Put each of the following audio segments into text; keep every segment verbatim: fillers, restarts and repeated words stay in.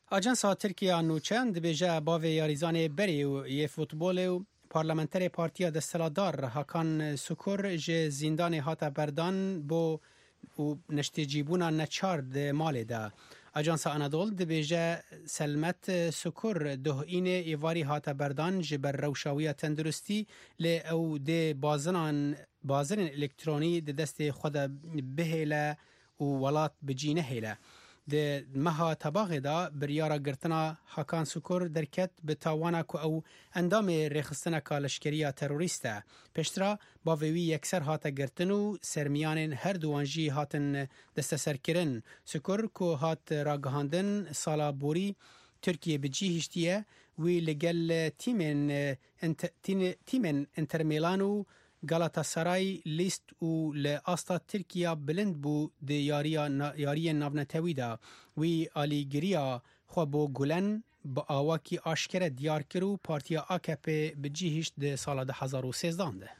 آژانسا ترکیه نوچند بیجه باوی یاریزان بری و یه فوتبال و پارلمانتر پارتیا دستلادار هاکان سکور ج زندان هاتا بردان بو و نشتیجیبونا نچارد مالی ده. آژانسا آنادول دبیجه سلمت سکور ده این ایواری هاتا بردان جبر روشاوی تندرستی لی او ده بازنان بازن الکترونی ده دست خود بهیله و ولات بجینه هیله. ده مها تباغ دا بریارا گرتنا حکان سکور درکت به تاوانا که او اندام ریخستنا کالشکریا تروریسته. پشترا باویوی یکسر هاتا گرتنو سرمیان هر دوانجی هاتن دست سرکرن. سکور که هات راگهاندن سالا بوری ترکیه بجی هشتیه وی لگل تیمن انت تیمن انتر میلانو گالاتا سرای لیست و لآستا ترکیه بلند بو ده یاریا یاری ناونتوی دا وی آلیگریا خو بو گلن با آواکی آشکر دیار کرو پارتیا آکپ بجیهش ده سال ده هزار و سیزدان ده.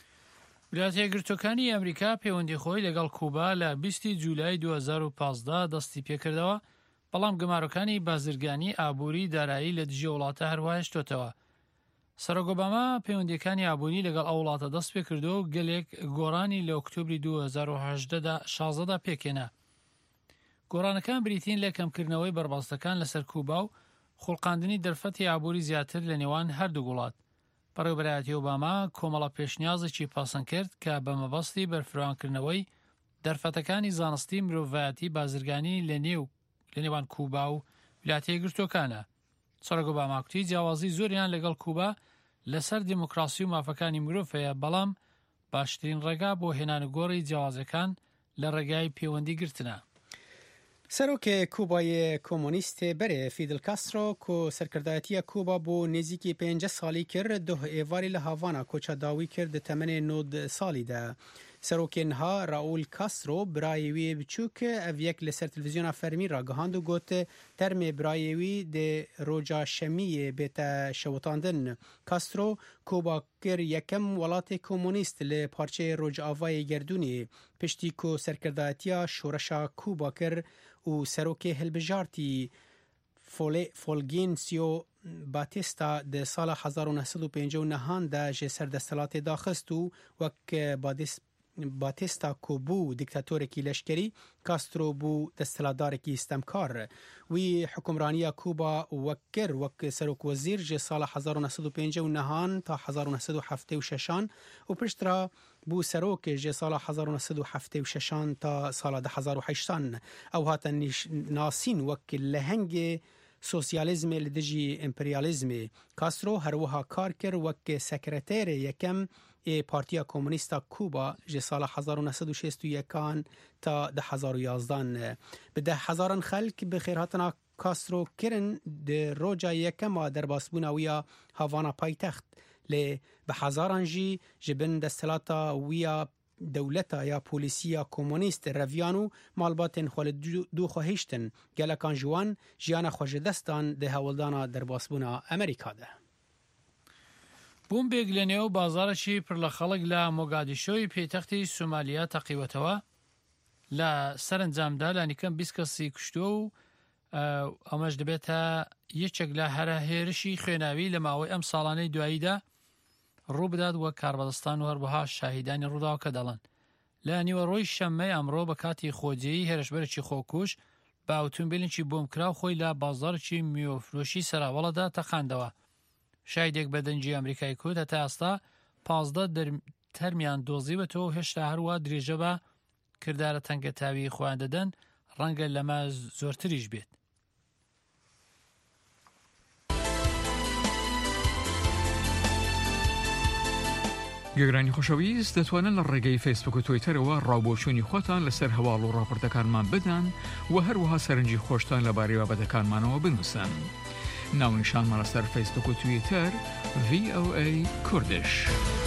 ولایت یەکگرتووەکانی ئەمریکا پەیوەندی خۆی لەگەڵ کوبا لە بیستی جولای دو هزار و پانزدە دەستی پێکردەوە، بەڵام گەمارەکانی بازرگانی ئابووری دارایی لە دژی وڵاتە هەروە هێشتۆتەوە. سەرۆک ئۆباما پەیوەندیەکانی ئابووری لەگەڵ ئەو وڵاتە دەست پێ کردو و گەلێک گۆڕانی لە ئۆکتۆبری دو هزار و شازدە پێکێنا. گۆڕانەکان بریتین لە کەمکردنەوەی بەربەستەکان لەسەر کوبا و خوڵقاندنی دەرفەتی ئابووری زیاتر لە نێوان هەردوو وڵات. بەڕێوەبەرایەتی ئۆباما کۆمەڵە پێشنیازێکی پاسەند کرد کە بە مەبەستی بەرفراوانکردنەوەی دەرفەتەکانی زانستی مرۆڤایەتی بازرگانی لە نێو لە نێوان کوبا و ویلایەتە یەکگرتووەکانە. سەرۆک ئۆباما کوتی جیاوازی زۆریان لەگەڵ کوبا لەسەر دیموکراسی و مافەکانی مرۆڤەیە، بەڵام باشترین ڕێگا بۆ هێنانگۆڕی جیاوازەکان لە ڕێگای پەیوەندی گرتنە. سروک کوبای کمونیست بره فیدل کاسترو کو سرکردایتی کوبا بو نزیکی پنج سالی کرد ده ایواری لهاوانا کوچا داوی کرد تمن نود سالی ده. سروک انها راول کاسترو برایوی بچوک اویک لسر تلویزیون فرمی را گهاند و گوت ترم برایوی ده روجا شمی بیت شوتاندن. کاسترو کوبا کر یکم ولات کمونیست ل پارچه روج آوای گردونی پشتی کو سرکردایتی شورشا کوبا کر و سروک هلبجارتی فولگینسیو باتیستا ده سال هزار و نهصد و پنجاه و نه ده جه سردستلات داخست و وک باتیستا کو بو دیکتاتورکی لشکری، کاسترو بو دستلادارکی استمکار. وی حکمرانی کوبا وکر وک سروک وزیر جه سال هزار و نهصد و پنجاه و نه تا هزار و نهصد و هفتاد و شش و پشترا بو سروک جه سال هزار و نهصد و هفتاد و شش تا سال هزار و هشت او هاتن ناسین وک لهنگ سوسیالیزم لدجی امپریالیزم. کاسترو هر وها کار کر وک سکرتیر یکم ای پارتیا کمونیستا کوبا جه سال هزار و نهصد و شصت و یک تا ده هزار و یازده. به ده هزاران خلق به خیراتنا کاسترو کرن ده روجا یکم در باسبونا ویا هاوانا پایتخت لی به هزاران جی جبن دستلاتا ویا دولتا یا پولیسیا کمونیست رویانو مالباتن خال دو خواهشتن گلکان جوان جیان خوش دستان ده هولدانا در باسبونا امریکا ده. بۆمبێک لە نێو بازارێکی پڕ لە خەڵک لە مۆگادیشۆی پێیتەختی سومالیا تەقیوەتەوە. لە سەرنجامدا لانیکەم بیست کەسی کوشتووە و ئەمەش دەبێتە یەکێک لە هەرە هێرشی خوێناوی لە ماوەی ئەم ساڵانەی دواییدا ڕوو بدات وە کاربەدەستان و هەروەها شاهیدانی ڕووداوەکە دەڵێن. لە نیوەڕۆی شەممەی ئەمڕۆ بە کاتی خۆجێیی هێرشبەرێکی خۆکوش بە ئۆتۆمبیلێکی بۆمکراو خۆی لە بازارێکی میوەفرۆشی سەراوەڵەدا تەقاندەوە. شایدێک بەدەنجی ئەمریکای کورد هەتا ئێستا پانزدە تەرمیان دۆزیوەتەوە و هێشتا هەروە درێژە بە کردارە تەنگەتاوی خۆیان دەدەن، ڕەنگە لەمە زۆرتریش بێت. گەگرانی خۆشەویست دەتوانن لە ڕێگەی فیسبوک و تویتەرەوە ڕاوبۆچوونی خۆتان لەسەر هەواڵ و ڕاپۆرتەکانمان بدەن و هەروەها سەرنجی خۆشتان لەبارەی بابەتەکانمانەوە بنووسن. ناونیشانمان لەسەر فیسبوک و تویتەر وی ئەو ئەی کوردش.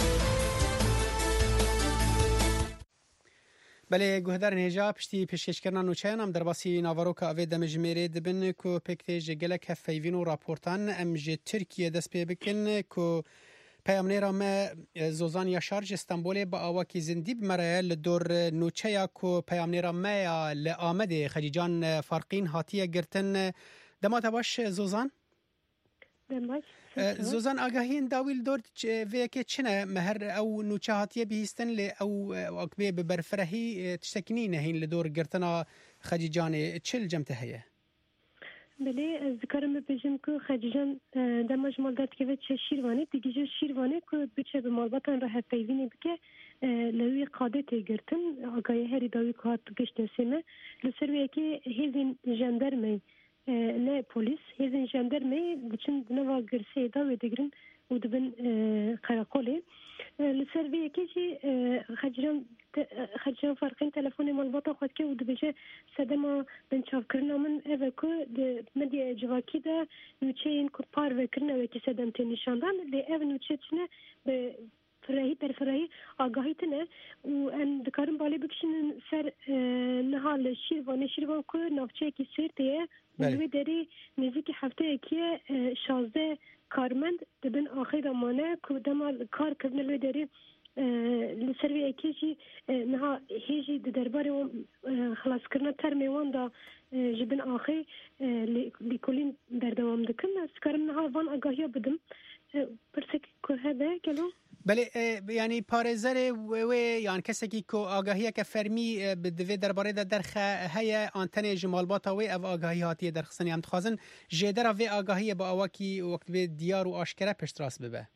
بله گوهدارن هجا پشتی پیشکشکرنا نوچهان هم در باسی ناواروکا اوه دمجمیره دبن که پکتی جگلک هفیوین و راپورتان ام جه ترکیه دست پی بکن که پیامنیرا ما زوزان یا شارج استانبول با آواکی زندی بمرایه لدور نوچه که پیامنیرا ما لآمده خجیجان فارقین هاتیه گرتن دمات باش زوزان دمات زوزان آگاهین داویل دورد وی که چنه مهر او نوچهاتیه بیستن ل او اکبه ببرفرهی تشتكني نهين لدور گرتنا خجیجان چل جمته هيا بله ذکرم بجم که خجیجان دماج مالدات که وچ شیروانی دیگه شیروانی که بچه به مالباتن راه پیوینی بکه لوی قاده تگرتن آگاهی هری داوی که هات گشت سیمه لسروی که هیزین جندرمی نه پلیس هیزین جندرمی بچن نوا گرسی دا و دیگرن و دبن قراقوله لسروی که چی خجیجان خجیجان فرقین تلفن مالباتا خود که و دبجه سدما بنچاف کرنا من اوه که مدی جواکی دا نوچه این که پار وکرنا وکی سدم تنشاندان لی اوه نوچه چنه به فرهی پر فرهی آگاهی تنه و ان دکارم بالی بکشن سر نهال شیروان شیروان که نافچه اکی سرتیه و دوی داری نزدیک هفته اکی شازده کارمند دبن آخر امانه که دمال کار کردن لوی داری لسروی اکیجی نها هیجی درباره خلاص کردن ترمی وان دا جبن آخر لیکولین بردوام دکن از کارم نها وان آگاهی بدم پرسک که هده کلو بله یعنی پارێزەرێ wê yan kesekî ku agahiyeke fermî bi divê derbarê de derxe heye an tenê ji malbata wê ev agahî hatiye derxistin em dixwazin jêdera vê agahiyê bi awakî wekt vê diyar û aşkere piştrast bibe.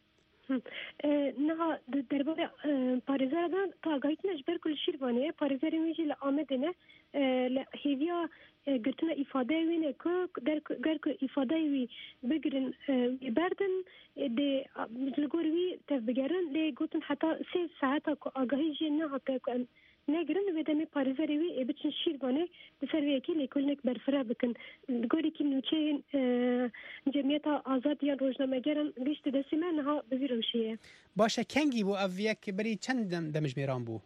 Niha derbarê parêzera de ta agahîtine ji ber ku li Şîrvanê parêzerê wê jî li Amedê ne li hêviya girtina îfadeyê wê ne ku ger ku îfadeyê wî bigirin wî berdin dê li gor wî tev bigerin lê gotin heta sê saeta ku agahî jî nehate ku em negirin wê demê parêzerê wî ê biçin Şîrvanê bi ser vê yekê lêkolînek berfireh bikin. Li gorîkî nûçeyên cemiyeta azad yan rojnamegeran giştî destê me niha bi vî rewşê ye. Baş e kengî bû ev yek berî çend demijmêran bû?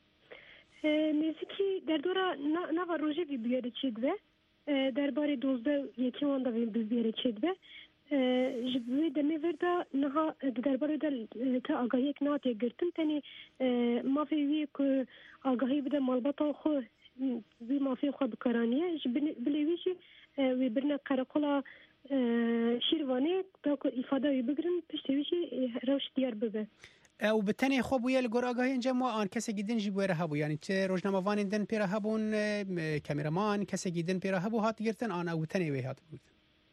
Nêzîkî derdora nava rojê vî bûyerê çê dibe derbarê dozde yekê wan da vê bûyerê çê dibe. Ji vê demê vir de niha di derbarê de te agahiyek natiye girtin tenê mafê wî ku agahî bide malbata xwe vî mafê xwe bikaraniye ji bilê wî jî wê birine qereqola Şîrvanê ta ku îfade wî bigirin piştî wî jî rewş diyar bibe. ew bi tenê xwe bûye li gor agahiyên cem wa an kesekî din jî wêre hebû yanî çi rojnamevanên din pêre hebûn kameraman kesekî din pêre hebû hat girtin an ew bi tenê wê hat girtin.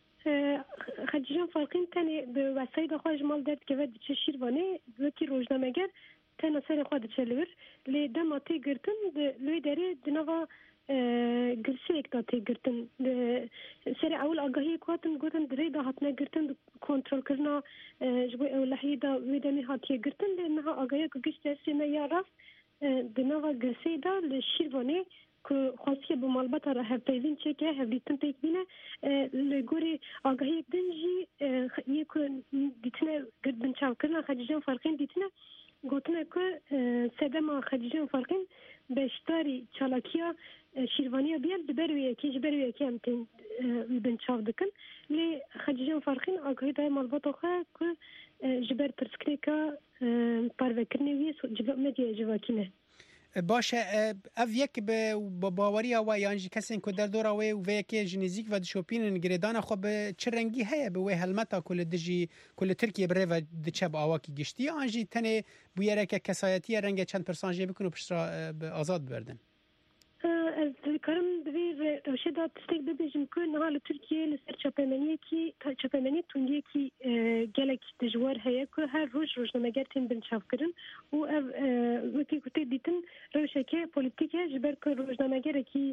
خجیجان فرقین تنی به وسایل خواهش مال درد که ود چه شیروانی وکی روزنامه‌گر تنها سر خود چلور لی دماتی گرتن لوی دری دنوا گرسی اکتاتی گرتن سر اول آگاهی کواتن گوتن دری دا هاتنه گرتن کنترل کرنا جبوی اولهی دا ویدمی هاتی گرتن لی نها آگاهی که گشت درسی نه یا رفت دنوا گرسی دا لی شیروانی که خواستی به مالبات را هر پیوین چه که هر دیتن پیک بینه لگوری آگاهی دنجی یک دیتنه گرد بنچاو کرنا خجیجان فرقین دیتنه گوتنه که سدما خجیجان فرقین بشتاری چالاکیا شیروانی بیاد برویه که جبرویه که هم تین بنچاو دکن لی خجیجان فرقین آگاهی دای مالبات خواه که جبر پرسکری که پروکرنی وی جبر مدیه جواکینه باشه اف یک به باوری و یا انجی کسی که در دور و و یک جنزیک و شوپین گریدان خو به چه رنگی هه به و هلمتا کل دجی کل ترکیه بره و دچب آواکی گشتی انجی تنه بویره که کسایتی رنگ چند پرسانجی بکنو پشترا آزاد بردن از کارم دوی روشه داد تستیک ببیجم که نهال ترکیه لسر چاپمنیه کی چاپمنی تونگیه کی گلک دجوار هیا که هر روز روزنامه‌گر تیم بنچاف کردن و او وقتی که دیدن روشه که پلیتیکه جبر که روزنامه‌گر کی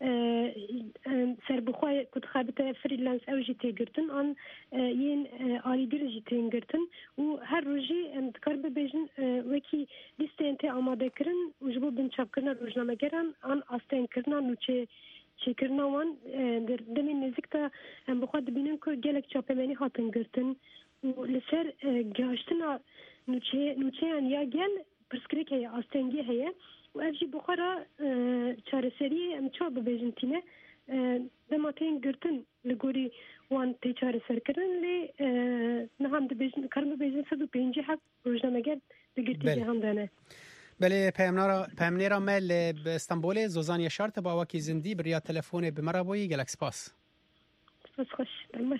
سربخواه کد خابط فریلانس او جیتی گردن آن یین آلیگر جیتی گردن و هر روزی کار ببیجن وقتی لیسته انت آماده کردن و جبو بنچاف کردن روزنامه‌گران آن استن کرنا نوچه چه کرنا وان در دمین نزدیک تا بخواد ببینن که گلک چاپمنی هاتن گرتن و لسر گاشتنا نوچه نوچه ان یا گل پرسکری که استنگی هیا و افجی بخورا چارسری ام چا ببیجنتینه دماتین گرتن لگوری وان تی چارسر کردن لی نهام دبیجن کرم ببیجن صد و پینجی حق روزنامه‌گر بگرتی جهان دانه بله پیامنارا پیامنیرا مل به استانبول زوزان یشارت با وکی زندی بریا تلفن به مرا بوی گلکس پاس از خوش دلمش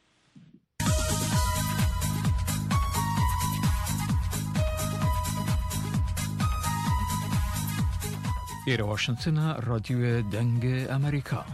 إلى واشنطن راديو دنگ أمريكا.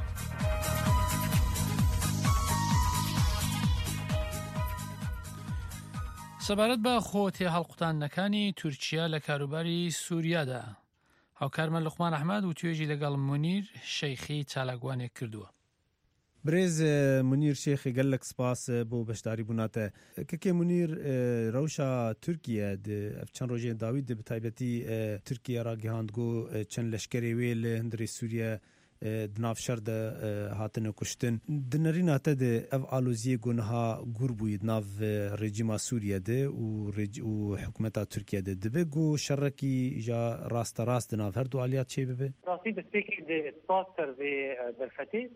سەبارەت بە خۆتی هەڵقوتاندنەکانی تورکیا لە کاروباری سووریادا هاوکارمان لوقمان ئەحمەد و توێژی لەگەڵ مونیر شەیخی چالاکوانێک کردووە. برێز منیر شێخی گەلک سپاس بۆ بەشداری بووناتە کەکێ منیر ڕەوشا تورکیا ئەف چەند ڕۆژێ داوید بە تایبەتی تورکیا ڕاگەیاندگۆ چەند لەشکرێ وێ لە هەندێ سووریا دناف شەر de hatine kuştin. Dinerîna te de ev aloziyê gunha gûr bûyî nav rejîma Sûriye de û û hikûmeta Tirkiye de dibe got şerrekî ja rasta rast di nav her du aliyat çê bibe? Rastî destpêkê de spas ser vê derfetê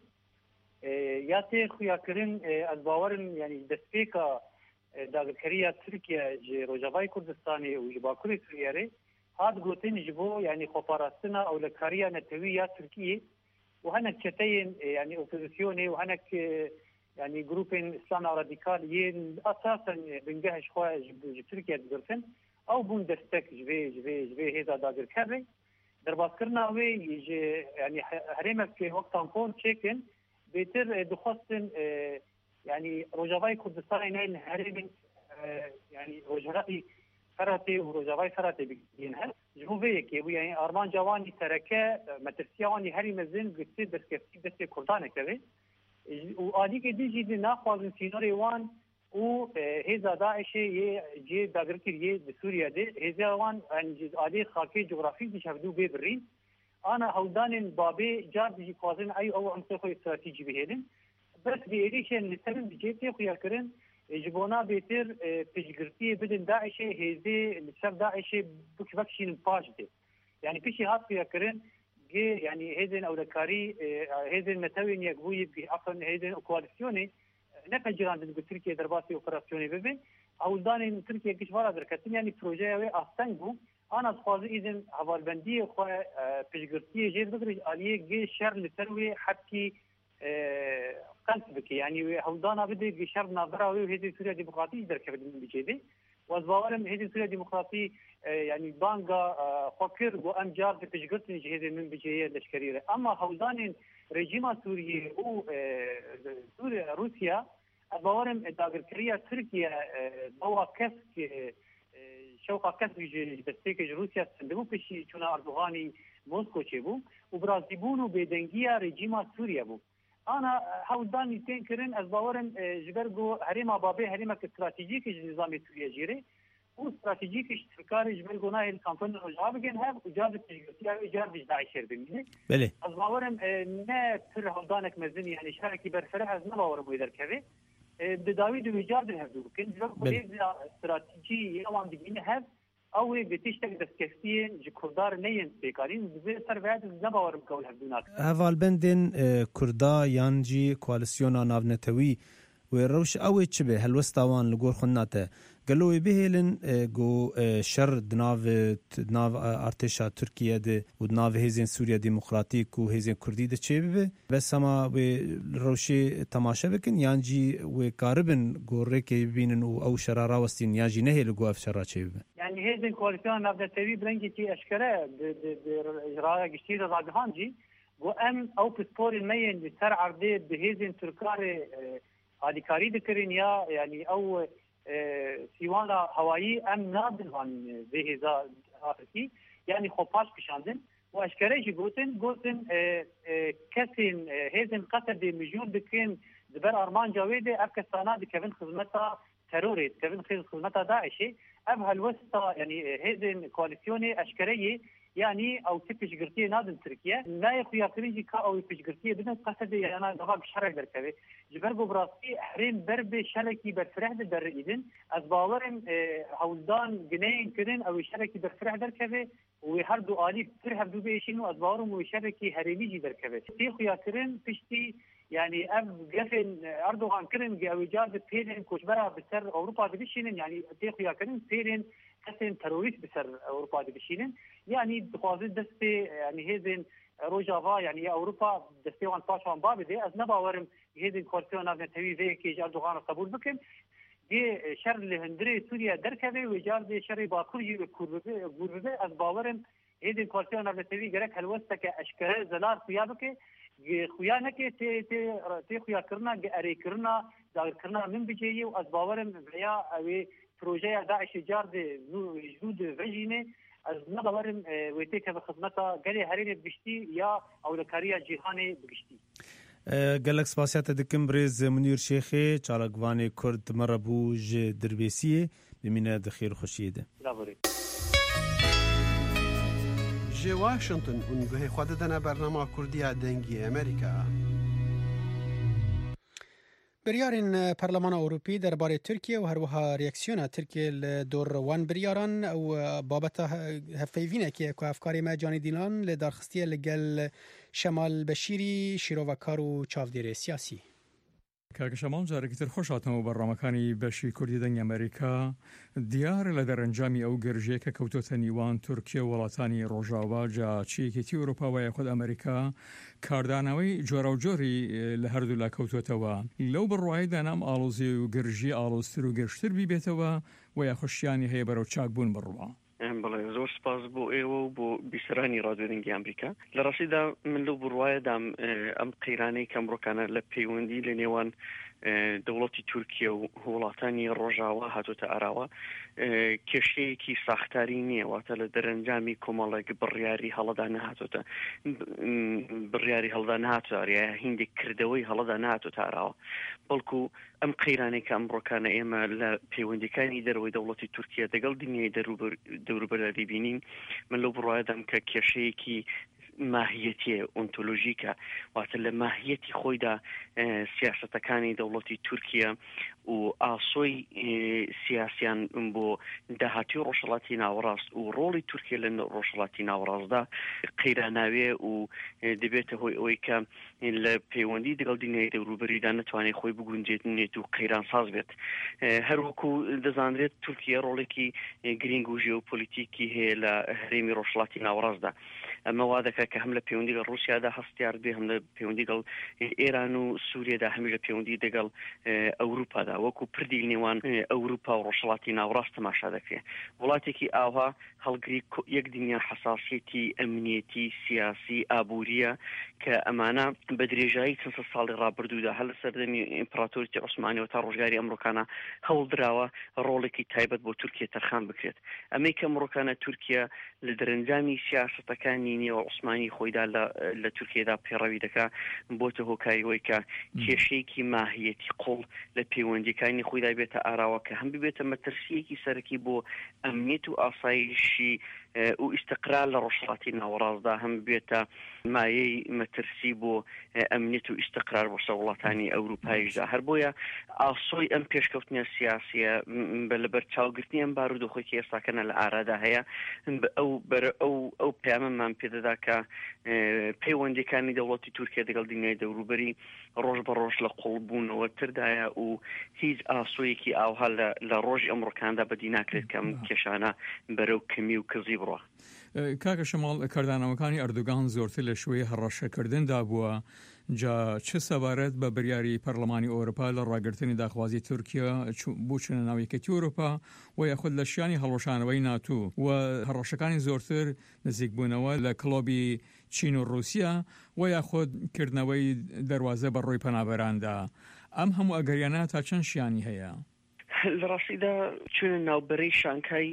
ya tê xuyakirin ez bawerim yanî destpêka dagirkeriya Tirkiye ji Rojavayê Kurdistanê û ji Bakurê Sûriyeyê hat gotin ji bo yanî xweparastina ewlekariya netewî ya Tirkiyê و هناك كتين يعني اوبوزيسيوني وهناك يعني جروبين اسلام راديكال ين اساسا بنجهش خوا تركيا دغرتن او بون دستك جوي جوي جوي هذا داغر كبي درباس كرنا وي يعني هريمك في وقت انكون تشيكن بيتر دخصن يعني روجافاي كردستان نيل هريمن يعني روجافاي فراتي وروجافاي فراتي بينها جوفيك يعني ارمان جواني تركه مترسياني هري مزن قصه دسكفتي دسك كردانه كبي وادي كدي جي ناخذ سيناريو وان و هذا داعش جي داغرتي بسوريا دي هذا وان ان ادي خاكي جغرافي دي شافدو ببرين انا هودان بابي جاد جي قازن اي او عنصر استراتيجي بهدن بس بيريشن نسبن بجيتي خويا كرن جبونا بيتر بيجغرتي بدن داعش هذه لسبب داعش بكبكشين باجدي يعني فيشي هات فيها كرن يعني هذين اولكاري هذين متوين يقوي اصلا هذين كواليسيوني نفجران من تركيا درباسي اوبراسيوني ببي او داني تركيا كش ورا دركتين يعني بروجي استنجو انا خاطر اذا حوالبندي خو بيجغرتي جيد بكري عليه جي شر لتروي حكي قلت بك يعني هودانا بدي شر نظره وهذه سوريا ديمقراطيه دركه من بجيبي وزباورم هذه سوريا ديمقراطيه يعني بانغا فكر وامجار بتجرتني جهه من بجيه لشكريره اما هودان رجيم سوريا او سوريا روسيا زباورم داغركريا تركيا دوا كسك شوقا كسك دستيك روسيا سندمو بشي چونا اردوغاني موسكو چبو وبرازيبونو بدنگيا رجيم سوريا بو انا هوداني تنكرن از باورم جبرگو هريما بابي هريما استراتيجيك نظام سوريا جيري و استراتيجيك اشتراكي جبرگو نه الكامبين رجابگن هب اجازه تجارتيه اجازه داعش بمني بله از باورم نه تر هودانك مزني يعني شركي برفره از نه باورم ويدر كبي بداوي دو اجازه هبدو كن جبرگو استراتيجي يوان دين هب او بتشتغل دستكفتين جكردار نين بيكارين زي سربات زباور مكول هبدونات هفال بندن كردا يانجي كواليسيونا نافنتوي وروش او تشبه هلوستاوان لغور خناته قالوا بهلن جو شر دناف دناف ارتشا تركيا دي ودناف هيزن سوريا ديمقراطيك وهيزن كردي ده تشبه بس ما روشي تماشا بكن يانجي وقاربن غوريكي بينن او شرارا وستين يانجي نهي لغو افشرا تشبه يعني هيزن كواليسيون نافنتوي برنجي تي اشكره اجراء جشتير راغهانجي وام او بسبور المين بسر عرضي بهيزن تركاري اديكاري دكرين يا يعني او سیوانا هوایی ام نادلوان به هزا آفرکی یعنی خوباش کشاندن و اشکره جی گوتن گوتن کسین هزن قطر دی مجور دکن دبر ارمان جاویده اب کسانا دکوین خدمتا تروریت کوین خدمتا داعشی اب هلوستا يعني هزن كواليسيوني اشكريه يعني او تبش قرتيه نادم تركيا لا يخويا كريجي كا او تبش قرتيه بدنا قصد يعني انا دغاب شرك دركبه جبربو براسي حريم بربي شركي برفرح در اذن از باورم هولدان جنين كدن او شركي برفرح دركبه وهردو الي فرح دو بيشينو از باورم وشركي هريميجي دركبه تي خويا كرن بشتي يعني اب جفن اردوغان كرن او اجازه بيرن كوشبرا بسر اوروبا بيشينن يعني تي خويا كرن بيرن كسن ترويست بسر اوروبا بيشينن يعني بخوازي دستي يعني هذين روجافا يعني اوروبا دستيوان باشوان بابدي از نباورم هيدن كورسيون نتوي في كي اردوغان قبول بكم دي شر لهندري سوريا دركبه وجار دي شر باكورجي وكوربه غوربه از باورم هيدن كورسيون نتوي غرك هلوستك اشكره زلار سيابك خویا نکه تی تی تی خویا کرنا اری کرنا دار کرنا من بجیه و از باورم بیا اوی پروژه داعش جار ده وجود وجینه از نباورم ویتی که خدمتا گلی هرین بگشتی یا اولکاریا جهانی بگشتی گلک سپاسیات دکم بریز منیر شیخی چالکوان کرد مربوج دربیسیه بمینه دخیر خوشیده دابوری جي واشنطن ونگوه خوددنا برنامه کردی دنگی امریکا. بریارین پارلمان اروپی درباره ترکیه و هروها ریاکسیون ترکیه دور وان بریاران او بابت هفیوینه که که افکاری ما جانی دیلان لدارخستی لگل شمال بشیری شیروکار و چاودیر سیاسی. کاک شمال جارێکی تر خۆشاتەوە بەڕامەکانی بەشی کوردی دەنگی ئەمریکا دیار لە دەرەنجامی ئەو گەرژەیە کە کەوتۆتە نیوان تورکیە و وڵاتانی ڕۆژاوا جا چیەکێتی ئەوروپا و یاخود ئەمریکا کاردانەوەی جۆرە و جۆری لە هەردوو لا کەوتۆتەوە لەو بڕواایدا نام ئاڵۆزی و گرژی ئاڵۆزتر و گەشتر بیبێتەوە و یا خوشیانی هەیە بەرەو چاکبوون بڕوا. بەڵێ زۆر سپاس بۆ ئێوە و بۆ بیسەرانی ڕادیۆ ئەمریکا. لە ڕاستیدا من لەو بڕواایەدام ئەم قەیرانەی کەمڕۆکانە لە پەیوەندی لە نێوان دەوڵەتی تورکیە و وڵاتانی ڕۆژاوا هاتوۆتە ئاراوە کێشەیەکی ساختاری نییە واتە لە دەرەنجامی کۆمەڵێک بڕیاری هەڵەدا نهاتۆتە بڕیاری هەڵدا نهاتوە یا هیندێک کردەوەی هەڵەدا نهاتۆتە ئاراوە بەڵکو ئەم قەیرانەی کە ئەمڕۆکانە ئێمە لە پەیوەندیەکانی دەرەوەی دەوڵەتی تورکیە دەگەڵ دنیای دەوروبەرە دەبینین من لەو بڕواایەدام کە کێشەیەکی ماهیەتیە ئۆنتۆلۆژیکە واتە لە ماهیەتی خۆیدا سیاسەتەکانی دەوڵەتی تورکیە و ئاسۆی سیاسیان بۆ داهاتی ڕۆژهەڵاتی ناوەڕاست و ڕۆڵی تورکیە لە ڕۆژهەڵاتی ناوەڕاستدا قەیراناوێ و دەبێتە هۆی ئەوەی کە لە پەیوەندی دەگەڵ دنیای دەوروبەریدا نەتوانێت خۆی بگونجێت و قەیران ساز بێت. هەروەکو دەزانرێت تورکیە ڕۆڵێکی گرنگ و ژێوپۆلیتیکی هەیە لە هەرێمی ڕۆژهەڵاتی ناوەڕاستدا. ئەمە وا دەکات کە هەم لە پەیوەندی لە ڕووسیادا هەستیار بێ هەم لە پەیوەندی لەگەڵ ئێران و سووریادا هەمیش لە پەیوەندی دەگەڵ ئەوروپادا وەکو پردی نێوان ئەوروپا و ڕۆژهەڵاتی ناوەڕاست تەماشا دەکرێت. وڵاتێکی ئاوا هەڵگری یەک دنیا حەساسیەتی ئەمنیەتی سیاسی ئابووریە کە ئەمانە بە درێژایی چەند سە ساڵی ڕابردوودا هەر لە سەردەمی ئیمپراتۆریەتی عوسمانیەوە تا ڕۆژگاری ئەمریکانە هەوڵدراوە ڕۆڵێکی تایبەت بۆ تورکیە تەرخان بکرێت. ئەمەی کە ئەمریکانە تورکیە لە دەرەنجامی سیاسەتەکانی نێوە عوسمانی خۆیدا لە تورکیەدا پێڕەوی دەکا بۆتە هۆکاریەوەی کە کێشەیەکی ماهیەتی قوڵ لە پەیوەندیەکانی خۆیدا بێتە ئاراوە کە هەم ببێتە مەترسیەکی سەرەکی بۆ ئەمنیەت و ئاسایشی و ئیستقرار لە ڕۆژهەڵاتی ناوەڕاستدا هەم بێتە مایەی مەترسی بۆ ئەمنیەت و ئیستقرار بۆ سەر وڵاتانی ئەوروپایشدا. هەر بۆیە ئاسۆی ئەم پێشکەوتنە سیاسیە لەبەر چاوگرتنی ئەم بارودۆخۆی ئێستاکەنە لە ئارادا هەیە ئەو ئەو ئەو پەیامەمان پێدەدا کە پەیوەندیەکانی دەوڵەتی تورکیا دەگەڵ دنیای دەوروبەری ڕۆژ بە ڕۆژ لە قوڵبوونەوە تردایە و هیچ ئاسۆیەکی ئاوها لە ڕۆژی ئەمڕۆکاندا بەدی ناکرێت کەم کێشانە بەرەو کەمی و کزی بڕوە. کاکە شەماڵ کاردانەوەکانی ئەردوگان زۆرتر لە شوەیە هەڕەشەکردندا بووە جا چه سەبارەت بە بریاری پەرلەمانی ئەوروپا لە ڕاگررتنی داخوازی تورکیا بۆ چونە ناویەکەتی ئەوروپا و یاخود لە شیانی هەڵۆشانەوەی ناتوو و هەڕەشەکانی زۆرتر نزیکبوونەوە لە کڵۆبی چین و رووسیا و یاخود کردنەوەی دەواازە بە ڕۆی پەنابەراندا ئەم هەموو ئەگەریانە تا چەند شیانی هەیە؟ لە ڕاستیدا چونە ناوبەرەی شانکای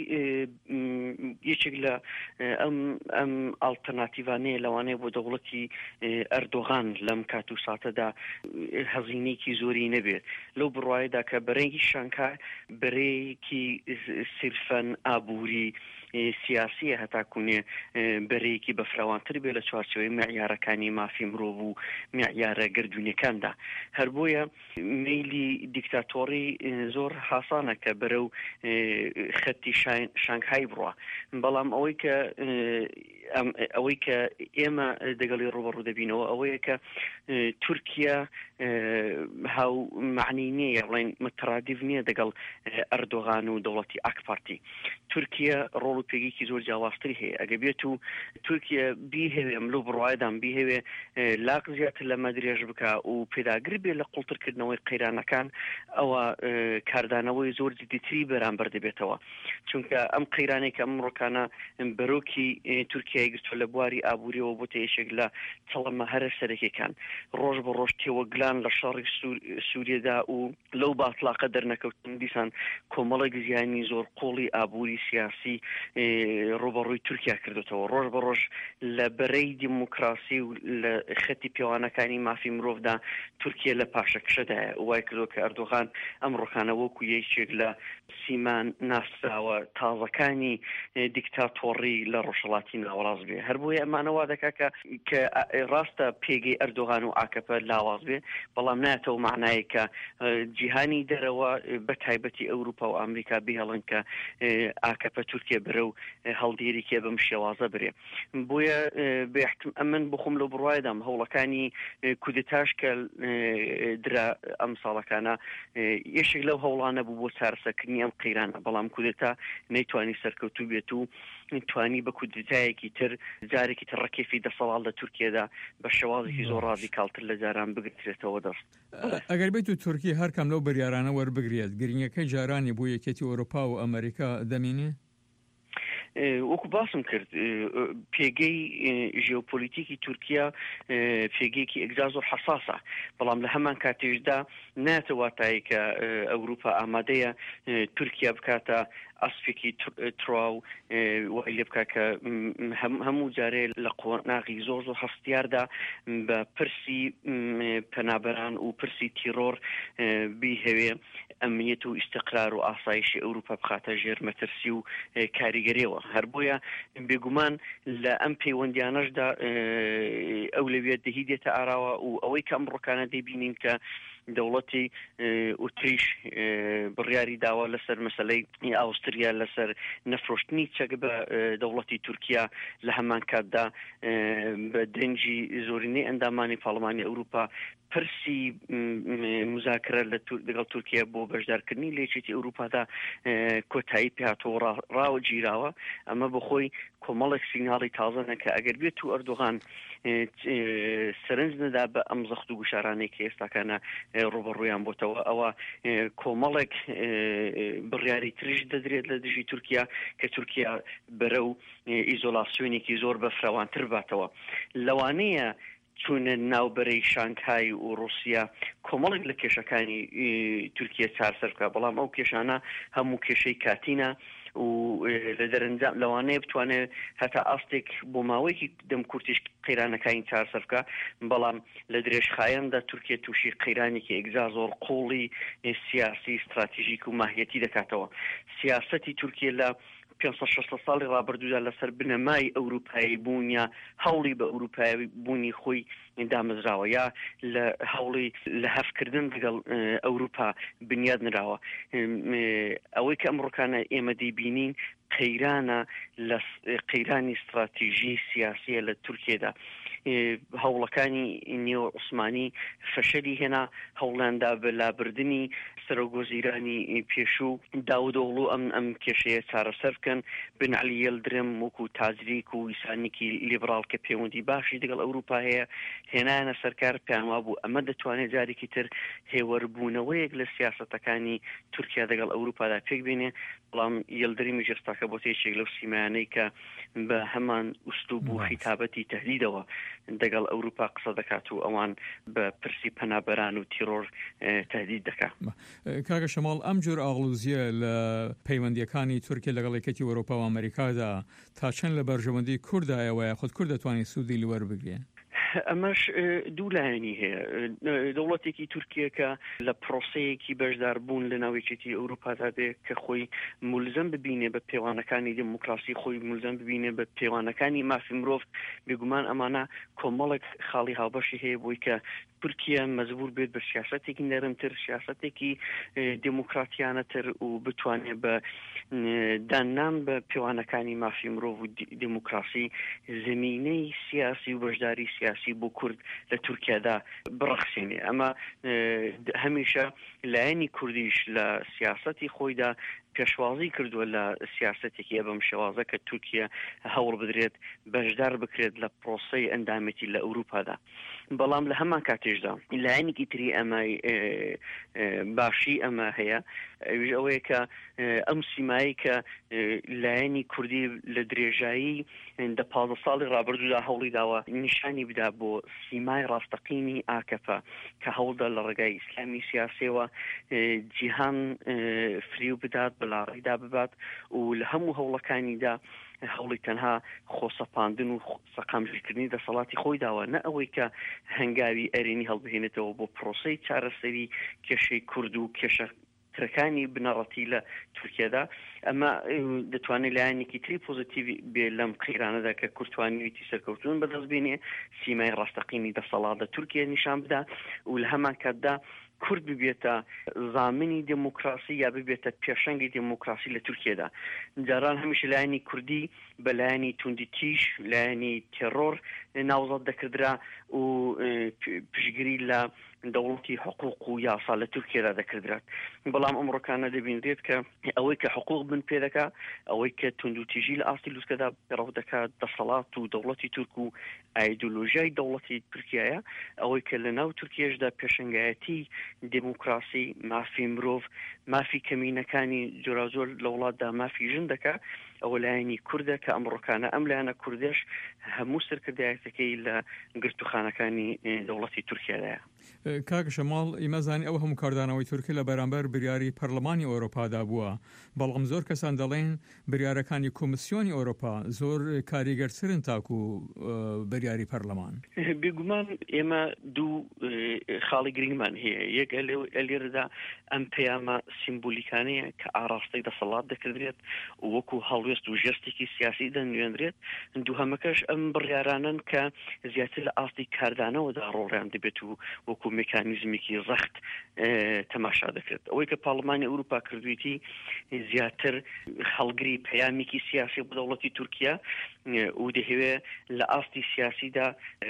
یەکێک لە ئەم ئەم ئاڵتەرناتیڤانەیە لەوانەیە بۆ دەوڵەتی ئەردۆغان لەم کات و ساتەدا هەزینەیەکی زۆری نەبێت لەو بڕواایەدا کە بەرەنگی شانکای بەرەیەکی سرفەن ئابووری سیاسیە هەتاکوونێ بەرەیەکی بەفراوانتر بێت لە چوارچەوەی معیارەکانی مافی مرۆڤ و معیارە گردوونیەکاندا. هەر بۆیە میلی دیکتاتۆری زۆر حاسانە کە بەرەو خەتی شانگهای بڕوە بەڵام ئەوەی کە ئەوەی کە ئێمە دەگەڵی ڕوبەڕوو دەبینەوە ئەوەیە کە تورکیا هاو معنی نییە بڵێن مترادیف نییە دەگەڵ ئەردۆغان و دەوڵەتی ئاک پارتی. تورکیا ڕۆڵ و پێگەیەکی زۆر جیاوازتری هەیە. ئەگە بێت و تورکیا بیهێوێ ئەملۆ بڕوایدان بیهێوێ لاق زیاتر لەمە درێژ بکە و پێداگر بێ لە قوڵترکردنەوەی قەیرانەکان ئەوە کاردانەوەی زۆر جدیتری بەرامبەر دەبێتەوە. چونکە ئەم قەیرانەی کە ئەمڕۆکانە بەرۆکی تورکیای گرتووە لە بواری ئابووریەوە بۆتە یەکێک لە چەڵەمە هەرە سەرەکیەکان ڕۆژ بە ڕۆژ تێوەگلان لە شەڕی سووریەدا و لەو باتڵاقە دەرنەکەوتن دیسان کۆمەڵێک زیانی زۆر قوڵی ئابووری سیاسی ڕوبەڕووی تورکیا کردوتەوە. ڕۆژ بە ڕۆژ لە بەرەی دیموکراسی و لە خەتی پێوانەکانی مافی مرۆڤدا تورکیا لە پاشەکشەدایە. وای کردو کە ئەردۆغان ئەم ڕۆکانە وەکو یەکێک لە سیمان ناسراوە تازەکانی دیکتاتۆڕی لە ڕۆژهەڵاتی ناوەڕاست بێ. هەر بۆیە ئەمانەوا دەکا کە ڕاستە پێگەی ئەردۆغان و ئاکەپە لاواز بێ، بەڵام نایەتەوە معنایە کە جیهانی دەرەوە بە تایبەتی ئەوروپا و ئەمریکا بهێڵن کە ئاکەپە تورکیا برە و هەڵدێریکێ بەم شێوازە برێ. بۆیە بێحتم ئەمن بخۆم لەو بڕوایدام هەوڵەکانی کودتاش کە درا ئەم ساڵەکانە یەشێک لەو هەوڵانە بوو بۆ چارەسەرکردنی ئەم قەیرانە، بەڵام کودتا نەیتوانی سەرکەوتوو بێت و توانی بە کودتایەکی تر جارێکی تر ڕکێفی دەسەڵات لە تورکیادا بە شێوازێکی زۆر ڕادیکالتر لە جاران بگرێتەوە دەست. ئەگەر بێت و تورکی هەرکەم لەو بەریارانە وەربگرێت گرنگەکەی جارانی بۆ یەکێتی ئەوروپا و ئەمریکا دەمێنێ؟ وەکو باسم کرد پێگەی ژێوپۆلیتیکی تورکیا پێگەیەکی ئەگزاز و حەساسە، بەڵام لە هەمان کاتێشدا ناتەواتایی کە ئەوروپا ئامادەیە تورکیا بکاتە ئەسپێکی تڕاو وای لێ بکە کە هەموو جارێ لە قۆناغی زۆر زۆر هەستیاردا بە پرسی پەنابەران و پرسی تیرۆر بیهەوێ ئەمنیەت و ئیستیقرار و ئاسایشی ئەوروپا بخاتە ژێر مەترسی و کاریگەریەوە. هەر بۆیە بێگومان لە ئەم پەیوەندیانەشدا ئەولەویەت دەهی دێتە ئاراوە و ئەوەی کە ئەمڕۆکانە دەبینین کە دەوڵەتی ئوتریش بڕیاری داوە لەسەر مەسەلەی ئاوستریا لەسەر نەفرۆشتنی چەک بە دەوڵەتی تورکیا لە هەمان کاتدا بە دەنجی زۆرینەی ئەندامانی پاڵمانی ئەوروپا پرسی مذاکرە لەگەڵ تورکیا بۆ بەشدارکردنی لە یەکێتی ئەوروپادا کۆتایی پێهاتەوە ڕاوە گیراوە. ئەمە بەخۆی کۆمەڵێک سیناڵی تازەنە کە ئەگەر بێت و ئەردۆغان سەرنج نەدا بە ئەم زەخت و گوشارانەی کە ئێستاکانە ڕوبەڕوویان بۆتەوە ئەوە کۆمەڵێک بڕیاری تریش دەدرێت لە دژی تورکیا کە تورکیا بەرە و ئیزۆلاسیۆنێکی زۆر بەفراوانتر باتەوە. لەوانەیە چونە ناوبەرەی شانگهای و رووسیا کۆمەڵێک لە کێشەکانی تورکیا چارەسەر بکات، بەڵام ئەو کێشانە هەموو کێشەی کاتینە و لە دەرەنجام لەوانەیە بتوانێت هەتا ئاستێک بۆ ماوەیەکی دەم کورتیش قەیرانەکانی چارەسەر بکات، بەڵام لە درێژخایەندا تورکیا تووشی قەیرانێکی ئەگزا زۆر قوڵی سیاسی استراتیژیک و ماهیەتی دەکاتەوە. سیاسەتی تورکیا لە پێنج سەد شەشسەد ساڵی ڕابردوودا لەسەر بنەمای ئەوروپایی بوونیە هەوڵی بە ئەوروپایی بوونی خۆی دامەزراوە یا لە هەوڵی لە هەفتکردن لەگەڵ ئەوروپا بنیاد نراوە. ئەوەی کە ئەمڕۆکانە ئێمە دەیبینین قەیرانە لە قەیرانی استراتیژی سیاسیە لە تورکیادا. هەوڵەکانی نێو عوسمانی فەشەلی هێنا هەوڵیاندا بە لابردنی سەرۆگۆزیرانی پێشوو داودۆڵو ئەم ئەم کێشەیە چارەسەر بکەن. بن عەلی یەلدرم وەکو تاجریک و ویسانێکی لیبرال کە پەیوەندی باشی لەگەڵ ئەوروپا هەیە هێنایانە سەرکار، پێیان وابوو ئەمە دەتوانێت جارێکی تر هێوەربوونەوەیەک لە سیاسەتەکانی تورکیا لەگەڵ ئەوروپادا پێک بێنێ، بەڵام یەلدرمی ژێستاکە بۆ تێکێک لەو سیمایانەی کە بە هەمان ئوستوب و خیتابەتی تەهدیدەوە دەگەڵ ئەوروپا قسە دەکات و ئەوان بە پرسی پەنابەران و تیرۆر تەهدید دەکات. کاکە شەماڵ ئەم جۆر ئاغڵوزیە لە پەیوەندیەکانی تورکیا لەگەڵ یەکێتی ئەوروپا و ئەمریکادا تا چەند لە بەرژەوەندی کوردایەوە خۆت کورد دەتوانێت سوودی لەوەربگرێت؟ ئەمەش دوو لایەنی هەیە. دەوڵەتێکی تورکیا کە لە پرۆسەیەکی بەشدار بوون لە ناوێکێتی ئەوروپادا بێ کە خۆی مولزم ببینێ بە پێوانەکانی دموکراسی، خۆی مولزم ببینێ بە پێوانەکانی مافی مرۆڤ، بێگومان ئەمانە کۆمەڵێک خاڵی هاوبەشی هەیە بۆی کە تورکیا مجبور بێت بە سیاسەتێکی نەرمتر سیاسەتێکی دموکراتیانەتر و بتوانێت بە داننام بە پێوانەکانی مافی مرۆڤ و دموکراسی زمینەی سیاسی و بەشداری سیاسی بۆ کورد لە تورکیادا بڕەخسێنێ. ئەمە هەمیشە لایەنی کوردیش لە سیاسەتی خۆیدا پێشوازی کردووە لە سیاسەتێکی بەم شێوازە کە تورکیا هەوڵ بدرێت بەشدار بکرێت لە پرۆسەی ئەندامەتی لە ئەوروپادا. بەڵام لە هەمان کاتێشدا لایەنێکی تری ئەمە باشی ئەمە هەیە ئەوەیە کە ئەم سیمایی کە لایەنی کوردی لە درێژایی دە پازدە ساڵی ڕابردوودا هەوڵی داوە نیشانی بدا بۆ سیمای ڕاستەقینی ئاکەپە کە هەوڵدا لە ڕێگای ئیسلامی سیاسیەوە جیهان فریو بدات بەلاڕیدا ببات و لە هەموو هەوڵەکانیدا هەوڵی تەنها خۆسەپاندن و سەقامژیکردنی دەسەڵاتی خۆی داوە، نە ئەوەی کە هەنگاوی ئەرێنی هەڵبهێنێتەوە بۆ پرۆسەی چارەسەری کێشەی کورد و کێشە ترەکانی بنەڕەتی لە تورکیادا. ئەمە دەتوانێت لایەنێکی تری پۆزیتیڤ بێ لەم قیرانەدا کە کورتوانیویتی سەرکەوتون بەدەست بێنێ سیمای ڕاستەقینی دەسەڵاتە تورکیا نیشان بدا و لە هەمان کاتدا کورد ببێتە زامنی دموکراسی یا ببێتە پێشەنگی دموکراسی لە تورکیادا. جاران هەمیشە لایەنی کوردی بە لایەنی توندی تیش لایەنی تێڕۆر ناوزەت دەکردرا و پشگیری لە دەوڵەتی حقوق و یاسا لە تورکیادا دەکردرات. بەڵام ئەمڕۆکانە دەبینرێت کە ئەوەی کە حقوق بن پێ دەکا، ئەوەی کە توندوتیژی لە ئاستی لووسکەدا پێڕەو دەکات دەسەڵات و دەوڵەتی تورک و ئایدۆلۆژیای دەوڵەتی تورکیایە، ئەوەی کە لە ناو تورکیاشدا پێشەنگایەتی دموکراسی مافی مرۆڤ مافی کەمینەکانی جۆرازۆر لە وڵاتدا مافی ژن دەکا، ئەوە لایەنی کوردە کە ئەمڕۆکانە ئەم لایەنە کوردش هەموو سەرکردایەتەکەی لە گرتوخانەکانی دەوڵەتی تورکیادایە. کاک شەماڵ ئیمەزانی ئەو هەموو کاردانەوەی تورکی لە بەرامبەر بریاری پەرلەمانی ئەوروپادا بووە، بەڵام زۆر کەسان دەڵێن بریارەکانی کۆمیسیۆنی ئەوروپا زۆر کاریگەرترن تاکو بریاری پەرلەمان. بێگومان ئێمە دوو خاڵی گرنگمان هەیە. یەک ئەلێرەدا ئەم پەیامە سیمبولیکانەیە کە ئاراستەی دەسەڵات دەکردرێت وەکو هەڵوێست و ژێستێکی سیاسی دەنوێنرێت. دووهەمەکەش ئەم بڕیارانن کە زیاتر لە ئاستی کاردانەوەدا ڕۆڵیان دەبێت و وەکو مێکانیزمێکی ڕەخت تەماشا دەکرێت. ئەوەی کە پاڵمانی ئەوروپا کردویەتی زیاتر هەڵگری پەیامێکی سیاسی بۆ دەوڵەتی تورکیا و دەهەوێ لە ئاستی سیاسیدا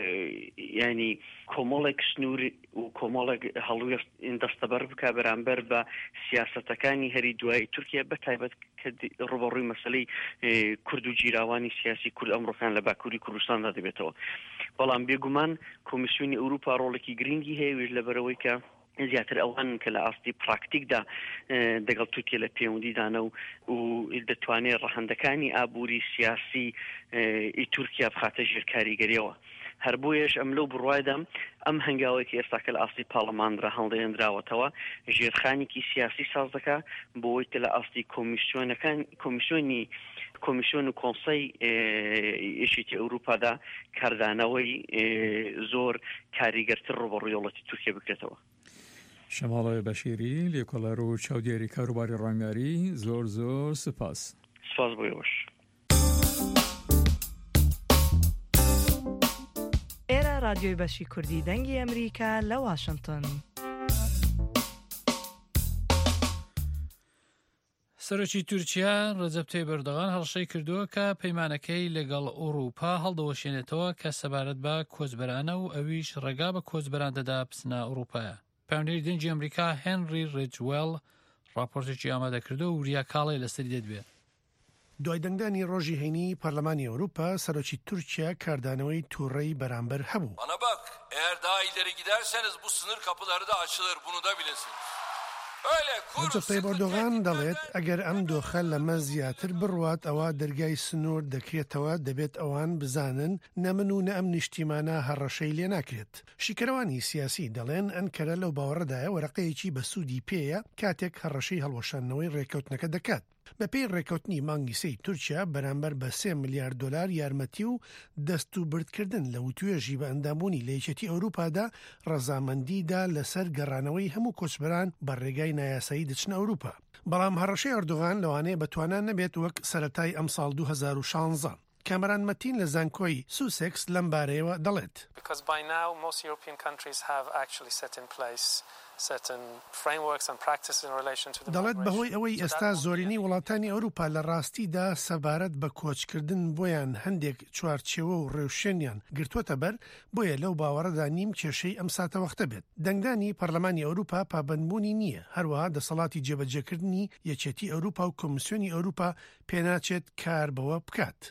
ینی کۆمەڵێک سنوور و کۆمەڵێک هەڵوێست دەستەبەر بکە بەرامبەر بە سیاسەتەکانی هەری دوای تورکیا بەتایبەت کە ڕوبەڕووی مەسەلەی کورد و جیراوانی سیاسی کورد ئەمڕۆکان لە باکووری کوردستاندا دەبێتەوە. بەڵام بێگومان کۆمیسیۆنی ئەوروپا ڕۆڵێکی گرنگی هەیە وێژ لەبەرەوەی کە زیاتر ئەوان کە لە ئاستی پراکتیکدا دەگەڵ تورکیا لە پەیوەندیدانە و دەتوانێت ڕەهەندەکانی ئابووری سیاسی ئی تورکیا بخاتە ژێر کاریگەریەوە. هەر بۆیەش ئەم لەو بڕوایدا ئەم هەنگاوێکی ئێستاکە لە ئاستی پاڵەمانرا هەڵدەهێنراوەتەوە ژێرخانێکی سیاسی ساز دەکا بۆی کە لە ئاستی کۆمیسیۆنەکان کۆمیسیۆنی کۆمیسیۆن و کۆنسەی یەکێتی ئەوروپادا کاردانەوەی زۆر کاریگەرتر ڕوبەڕووی دەوڵەتی تورکیا بکرێتەوە. شەماڵ بەشیری لێکۆڵەر و چاودێری کاروباری ڕاهێنەری زۆر زۆر سپاس. سپاس بۆیەوەش. ئێرە رادیۆی بەشی کوردی دەنگی ئەمریکا لە واشنگتن. سەرۆکی تورکیا ڕەجەب تەیب ئەردۆغان هەڵشەی کردووە کە پەیمانەکەی لەگەڵ ئەوروپا هەڵدەوەشێنێتەوە کە سەبارەت بە کۆچبەرانە و ئەویش ڕێگا بە کۆچبەران دەدا پسنە ئەوروپایە. پەیوەندیاری دەنگی ئەمریکا هێنری ڕێجوێڵ راپۆرتێکی ئامادەکردووە و وریا کاڵی لەسەری دەدبێت. دوای دەنگدانی ڕۆژی هەینی پەرلەمانی ئەوروپا سەرۆکی تورکیا کاردانەوەی تووڕەی beraber هەبوو. Bana bak, eğer daha ileri giderseniz bu sınır kapıları da açılır, bunu da bilesiniz. Recep Tayyip Erdoğan دەڵێت ئەگەر ئەم دۆخە لەمە زیاتر بڕوات ئەوە دەرگای سنوور دەکرێتەوە دەبێت ئەوان بزانن نەمن و نە ئەم نیشتیمانە هەڕەشەی لێ ناکرێت. شیکەرەوانی سیاسی دەڵێن ئەنکەرە لەو باوەڕەدایە وەرەقەیەکی بە سوودی پێیە کاتێک هەڕەشەی هەڵوەشانەوەی ڕێکەوتنەکە دەکات. بە پێی ڕێکەوتنی مانگی سەی تورکیا بەرامبەر بە سێ ملیارد دلار یارمەتی و دەست و بردکردن لە وتوێژی بە ئەندامبوونی لە یەکێتی ئەوروپادا ڕەزامەندیدا لەسەر گەڕانەوەی هەموو کۆچبەران بە ڕێگای نایاسایی دەچنە ئەوروپا. بەڵام هەڕەشەی ئەردۆغان لەوانەیە بەتوانان نەبێت وەک سەرەتای ئەم ساڵ دوو هەزار و شانزە کامەران مەتین لە زانکۆی سوسێکس لەم بارەیەوە دەڵێت. دەڵێت بەهۆی ئەوەی ئێستا زۆرینەی وڵاتانی ئەوروپا لە ڕاستیدا سەبارەت بە کۆچکردن بۆیان هەندێک چوارچێوە و ڕێوشێنیان گرتوۆتە بەر، بۆیە لەو باوەڕەدا نیم کێشەی ئەم ساتەوەختە بێت. دەنگدانی پەرلەمانی ئەوروپا پابەندبوونی نییە، هەروەها دەسەڵاتی جێبەجێکردنی یەکێتی ئەوروپا و کۆمیسیۆنی ئەوروپا پێناچێت کار بەوە بکات.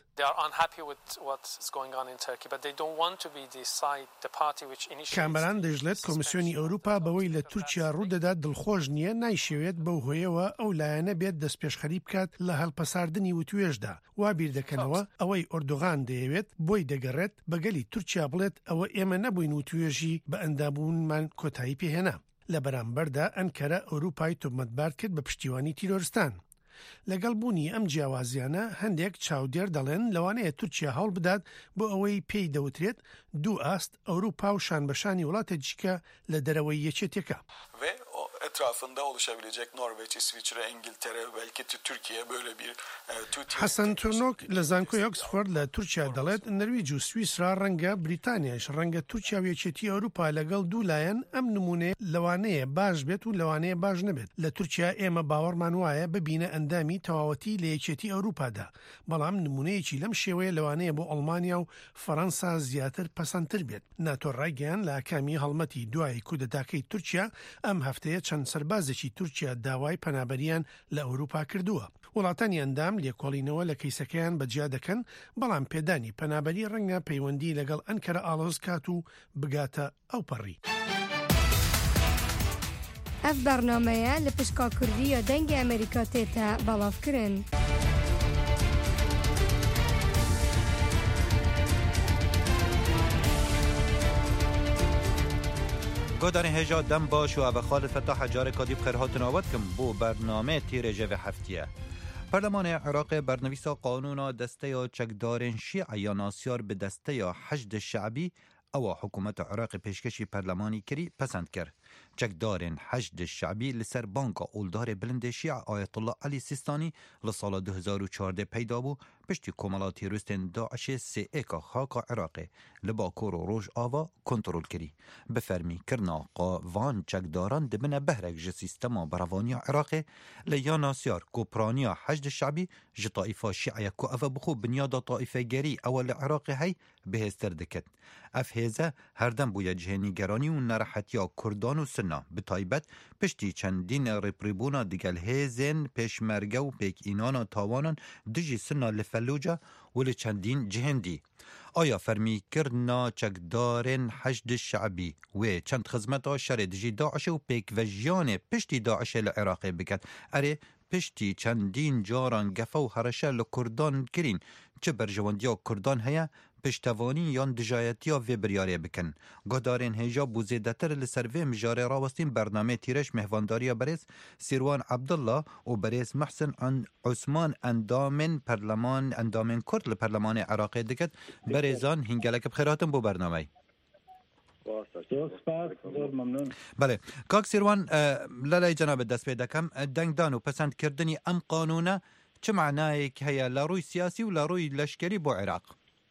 کامەران دەژڵێت کۆمیسیۆنی ئەوروپا بەوەی لە تورکیا ڕوودەدات دڵخۆش نییە، نایشەوێت بەو هۆیەوە ئەو لایەنە بێت دەستپێشخەری بکات لە هەڵپەساردنی وتوێژدا. وا بیر دەکەنەوە ئەوەی ئۆردۆغان دەیەوێت بۆی دەگەڕێت بەگەلی تورکیا بڵێت ئەوە ئێمە نەبووین وتوێژی بە ئەندامبوونمان کۆتایی پێهێنا. لە بەرامبەردا ئەنکەرە ئەوروپای تۆمەتبار کرد بە پشتیوانی تیرۆرستان. لەگەڵ بوونی ئەم جیاوازیانە هەندێک چاودێر دەڵێن لەوانەیە تورکیا هەوڵ بدات بۆ ئەوەی پێی دەوترێت دوو ئاست ئەوروپا و شانبەشانی وڵاتێکیکە لە دەرەوەی یەکێتێکە. etrafında oluşabilecek Norveç, İsviçre, İngiltere, belki Türkiye böyle bir حەسەن تورنۆک لە زانکۆی ئۆکسفۆرد لە تورکیا دەڵێت نەرویج و سویسرا ڕەنگە بریتانیاش ڕەنگە تورکیا و یەکێتی ئەوروپا لەگەڵ دوو لایەن ئەم نمونەیە لەوانەیە باش بێت و لەوانەیە باش نەبێت. لە تورکیا ئێمە باوەڕمان وایە ببینە ئەندامی تەواوەتی لە یەکێتی ئەوروپادا، بەڵام نمونەیەکی لەم شێوەیە لەوانەیە بۆ ئەڵمانیا و فەڕەنسا زیاتر پەسەندتر بێت. ناتۆ ڕایگەیان لە ئاکامی هەڵمەتی دوای کودەتاکەی تورکیا ئەم هەفتەیە چەند سەربازێکی تورکیا داوای پەنابەریان لە ئەوروپا کردووە. وڵاتانی ئەندام لێکۆڵینەوە لە کەیسەکەیان بەجیا دەکەن، بەڵام پێدانی پەنابەری ڕەنگە پەیوەندی لەگەڵ ئەنکەرە ئاڵۆز کات و بگاتە ئەو پەڕی. ئەف بەرنامەیە لە پشکا کوردیە دەنگی ئەمریکا تێتە بەڵاوکردن. گۆدانی هێژا دەم باش و ئەڤە خالد فتاح جارێ کادی بخێر هاتناوەت کەم بۆ بەرنامە تیرێژە هەفتیە. پەرلەمانی عێراق بەرنەویسا قانونا دەستەیە چەکدارên شیعە ناسیار bi دەستەیە حەشد شەعبی ئەوە حکوومەتە عێراقی پێشکەشی پەرلەمانی کردی پەسەند کرد. چەکدارên حەشد شەعبی لەسەر بانکا ئولدارê bilindê شیعە ئایەتوڵا عەلی سیستانی لە ساڵا دو هەزار و چواردە پەیدا بوو پشتی کۆمەڵا تیرۆریستên داعشê سێئێکا خاکا عێراقê li Bakur û Rojava kontrol kirî. Bi fermîkirina van çekdaran dibine behrek ji sîstema beravaniya Iraqê li ya nasyar kopraniya heşd şe'bî ji taîfa şî'eya ku ev bixwe binyada taîfegerî ew li Iraqê hey bihêztir dikin. Ev hêze herdem bûye cihênîgeranî û nerehetiya Kurdan û Sunna bi taybet piştî çendîn rêprîbûna digel hêzên pêşmerge û pêkînana tawanan dijî Sunna li Felluce û li çendîn cihên dî. Aya fermîkirina çekdarên heşd şe'bî wê çend xizmeta şerê dijî Daişê û pêkvejiyanê piştî Daişê li Iraqê biket. Erê piştî çendîn caran gefe û hereşe li Kurdan kirîn. Çi berjewandiya Kurdan heye piştevanî yan dijayetiya vê biryarê bikin. Guhdarên hêja bû zêdetir li ser vê mijarê rawestîn bernamê tîreş mehvandariya berêz Sîrwan Abdullah û berêz Mehsin Osman endamên perleman endamên Kurd li Perlemanê Iraqê diket. Berêzan hîngelekî bixêr hatin bû bernameyê. بله کاک سیروان لەلای جەنابەت دەست پێ دەکەم دەنگدان و پەسەندکردنی ئەم قانونە چه معنایەک هەیە لە ڕووی سیاسی و لە ڕووی لەشکری بۆ عێراق؟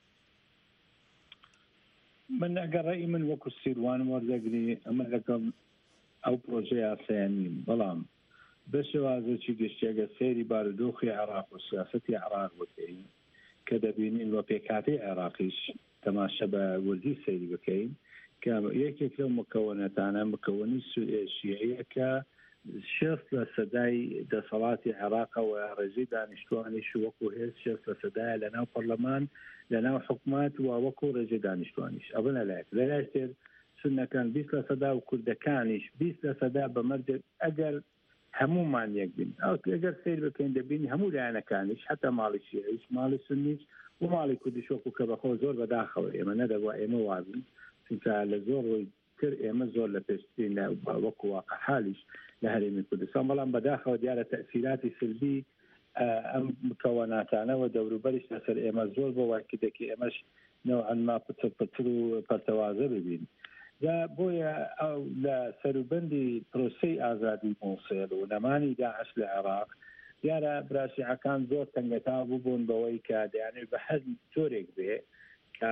من ئەگەر ڕێی من وەکو سیروان وەردەگری ئەمە لەگەڵ ئەو پرۆژەی یاسایانیم، بەڵام بە شێوازێکی گشتیەگە سێری بارودۆخی عێراق و سیاسەتی عێراق بکەین کە دەبینین وە پێکهاتەی عێراقیش تەماشە بە وردی سەیری بکەین کە یەکێک لەو مکەوەنەتانە مکەوەنی شیعەیە کە شێست لە سەدای دەسەڵاتی عێراقەوە ڕێژەی دانیشتوانیش وەکو هێز شێست لە سەدایە لەناو پەرلەمان لەناو حکومات و وەکو ڕێژەی دانیشتوانیش ئەوە لەلایەک لەلای تر سونەکان بیست لە سەدا و کوردەکانیش بیست لە سەدا بەمەرج ئەگەر هەمومان یەک بین ئەگەر سیر بکەین دەبینی هەموو لایەنەکانیش حتا ماڵی شیعەیش ماڵی سونیش و ماڵی کوردیش وەکو کە بەخۆ زۆر بەداخەوە ئێمە نەدەبووە ئێمە وابین چونکە لە زۆر ڕۆی تر ئێمە زۆر لە پێشترین وەکو واقع حالیش لە هەرێمی کوردستان، بەڵام بەداخەوە دیارە تەئسیراتی سلبی ئەم مکەوەناتانەوە دەوروبەریش لەسەر ئێمە زۆر بۆ وایکردێکی ئێمەش نەوعەن ما پتر پتر و پەرتەوازە ببین. دا بۆیە لە سەروبەندی پرۆسەی ئازادی مووسڵ و نەمانی داعش لە عێراق دیارە براشیعەکان زۆر تەنگەتا بووبوون بەوەی کە دەیانێ بە حەزم تۆرێک بێ کە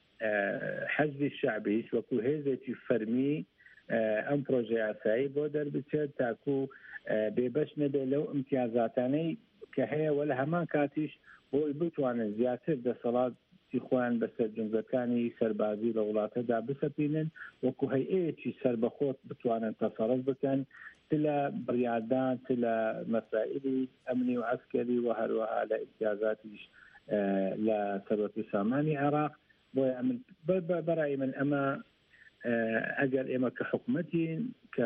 حەزبی شعبیش وەکو هێزێکی فەرمی ئەم پرۆژه یاسایی بۆ دەربچێت تاکو بێبەش نەبێ لەو امتیازاتانەی کە هەیە وە لە هەمان کاتیش بۆی بتوانن زیاتر دەسەڵاتی خۆیان بەسەر جنگەکانی سەربازی لە وڵاتەدا بسەپینن وەکو هەیئەیەکی سەربەخۆت بتوانن تەسەڕف بکەن لە بڕیاردان لە مەسائلی ئەمنی و عسکەری و هەروەها لە امتیازاتیش لە سەرۆکی سامانی عێراق بۆیە من بەڕای من ئەمە ئەگەر ئێمە کە حکوومەتین کە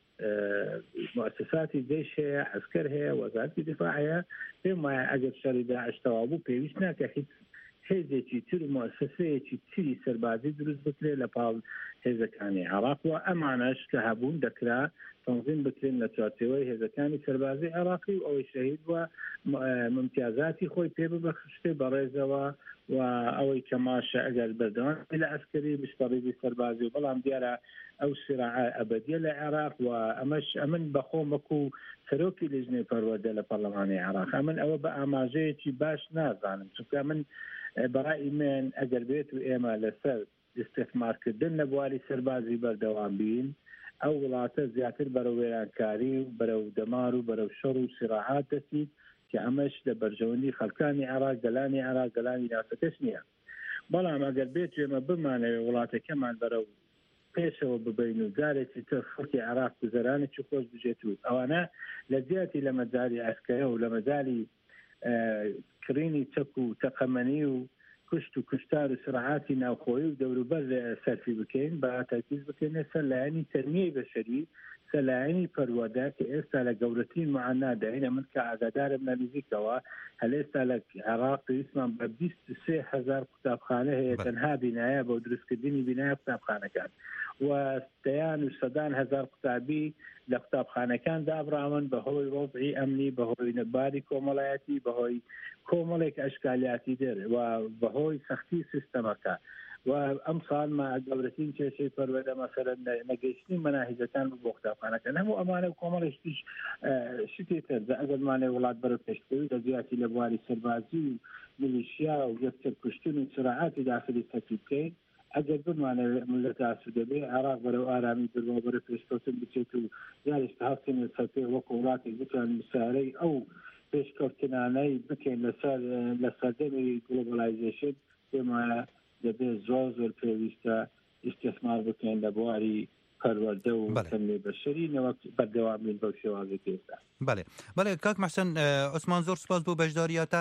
مؤسساتی جێش هەیە عسکەر هەیە وەزارەتی دفاع هەیە پێم وایە ئەگەر شەڕی داعش تەواو بوو پێویست ناکە هیچ هێزێکی تر و مؤسسەیەکی تری سەربازی دروست بکرێت لە پاڵ هێزەکانی عێراق و ئەمانەش کە هەبوون دەکرا تەنظیم بکرێن لە چوارچێوەی هێزەکانی سەربازی عێراقی و ئەوەی شەهید وە ممتیازاتی خۆی پێ ببەخشتێ بەڕێزەوە و ئەوەی کەماشە ئەگەر بەردەوام لە ئەسکەری بشتەڕیبی سەربازی و بەڵام دیارە ئەو سراع ئەبەدیە لە عێراق و ئەمەش ئەمن بەخۆم وەکو سەرۆکی لێژنەی پەروەردە لە پەرلەمانی عێراق ئەمن ئەوە بە ئاماژەیەکی باش نازانم چونکە من بەڕای من ئەگەر بێت و ئێمە لەسەر استثمارکردن لە بواری سەربازی بەردەوام بین ئەو وڵاتە زیاتر بەرەو وێرانکاری و بەرەو دەمار و بەرەو شەڕ و سیراحات دەچیت کە ئەمەش لە بەرژەوەندی خەڵکانی عێراق گەلانی عێراق گەلانی ناوچەکەش نییە بەڵام ئەگەر بێت ئێمە بمانەوێ وڵاتەکەمان بەرەو پێشەوە ببین و جارێکی تر خەڵکی عێراق گوزەرانێکی خۆش بژێت و ئەوانە لە زیاتی لە مەجاری عەسکەرە و لە مەجاری کڕینی چەک و تەقەمەنی و کشت و کشتار و سرعاتی ناوخۆیی و دەوروبەر سەرفی بکەین بە تاکیز بکەین سەر لایەنی تەنمیەی بەشەری سەلایەنی پەروەردە کە ئێستا لە گەورەترین معاناداینە من کە ئاگادارم لە نزیکەوە هەل ئێستا لە عێراق پێویستمان بە بیست و سێ هەزار قوتابخانە هەیە تەنها بینایە بۆ دروستکردنی بینایە قوتابخانەکان و دەیان و سەدان هەزار قوتابی لە قوتابخانەکان دابراون بەهۆی وەضعی ئەمنی بەهۆی نەباری کۆمەڵایەتی بەهۆی کۆمەڵێک ئەشکالیاتی دێر و بەهۆی سەختی سیستەمەکە و ئەم ساڵمە گەورەترین کێشەی پەروەردە مەسەلەن نەگەیشتنی مەناهیجەکان بۆ قوتابخانەکان هەموو ئەمانە و کۆمەڵێکیش شتێ تر ئەگەرمانێ وڵات بەرەو پێشکەوی لە زیاتی لە بواری سەربازی و میلیشیا و یەکتر کوشتن و سراعاتی داخلی تەکیب بکەین ئەگەر بمانەوێت ملت ئاسوودەبێ عێراق بەرەو ئارامی بڕوا بەرەو پێشکەوتن بچێت و جارێک هەڵکەنێت سەرپێ وەکو وڵاتێک بتوانن بسارەی ئەو پێشکەوتنانەی بکەین لەسەر لە سەردەمی گلۆبەلایزیشن پێم وایە دەبێت زۆر زۆر پێویستە ئیستثمار بکەین لە بواری پەروەردە و تەنمێ بەشەری نەوەک بەردەوامین بەو شێوازێک ئێستا. بەڵێ بەڵێ کاک مەحسەن عوسمان زۆر سپاس بۆ بەشداریاتە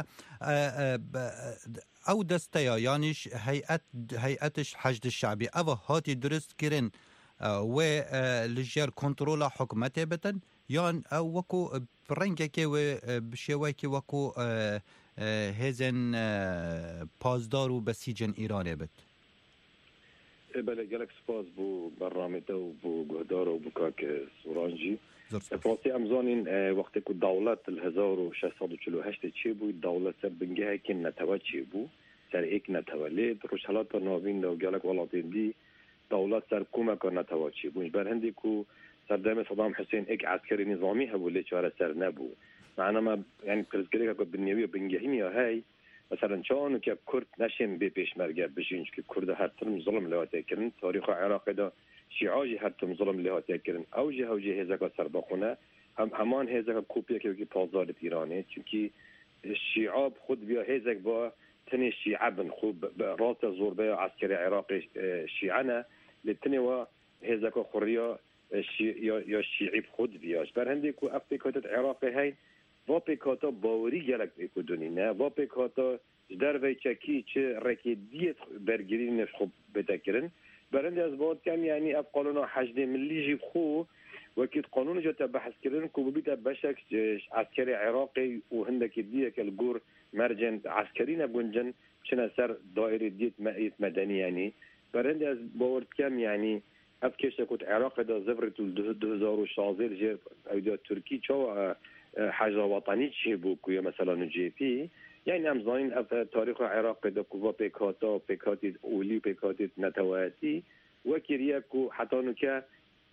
ئەو دەستەیە یانیش هەیئەتش حەشد شعبی ئەوە هاتی دروستکردن وێ لەژێر کۆنتڕۆلا حکوومەتێ بتن یان ئەو وەکو ڕەنگێکی وێ بشێوەیەکی وەکو هێزن پازدار و بەسیجن ئیرانێ بێت. بله گلک سپاس بو برنامه و بو گهدار و بو کاک سورانجی فرانسی امزانین وقتی که دولت هزار و ششصد و چهل و هشت چی بود دولت سر بنگه که نتوه چی بود سر ایک نتوه لید روشحالات نوین و گلک ولاتین دی دولت سر کمک نتوه چی بود برهندی که سر دم صدام حسین ایک عسکری نظامی هبو لی چاره سر نبو معنا ما یعنی پرزگری که بنیوی بنگهیم یا هی مثلا چون که کرد نشیم به پیشمرگه بشین که کرد هر ترم ظلم لهاته کردن تاریخ عراق دا شیعاجی هر ترم ظلم لهاته کردن اوجه اوجه هزکا سرباخونه هم همان هزکا کوپیه که که پازدارت ایرانه چونکی شیعاب خود بیا هزک با تنی شیعه بن خوب رات زوربه عسکری عراق شیعه لتنی و هزکا خوریا یا شیعی خود بیاش بر هندی کو افریقات عراق هی و پیکاتا باوری گلک اکودونی نه و پیکاتا در وی چکی چه رکیدیت برگیری نفس خوب بتکرن برنده از بعد کم یعنی اف قانون حشد ملی جیب خو وکید قانون جا تبحث کردن که ببیت بشک عسکری عراقی و هندک دیه که الگور مرجن عسکری نبونجن چنه سر دائره دیت مدنی یعنی برنده از باورد کم یعنی اف کشت کت عراق دا زفرت دو هزار و شانزده جه ایدا ترکی چاو حاجة وطنية شيء بوكو مثلا جي بي يعني أم زين تاريخ العراق ده كوفا بيكاتا بيكاتي أولي بيكاتي نتواتي وكرياكو حتى نكا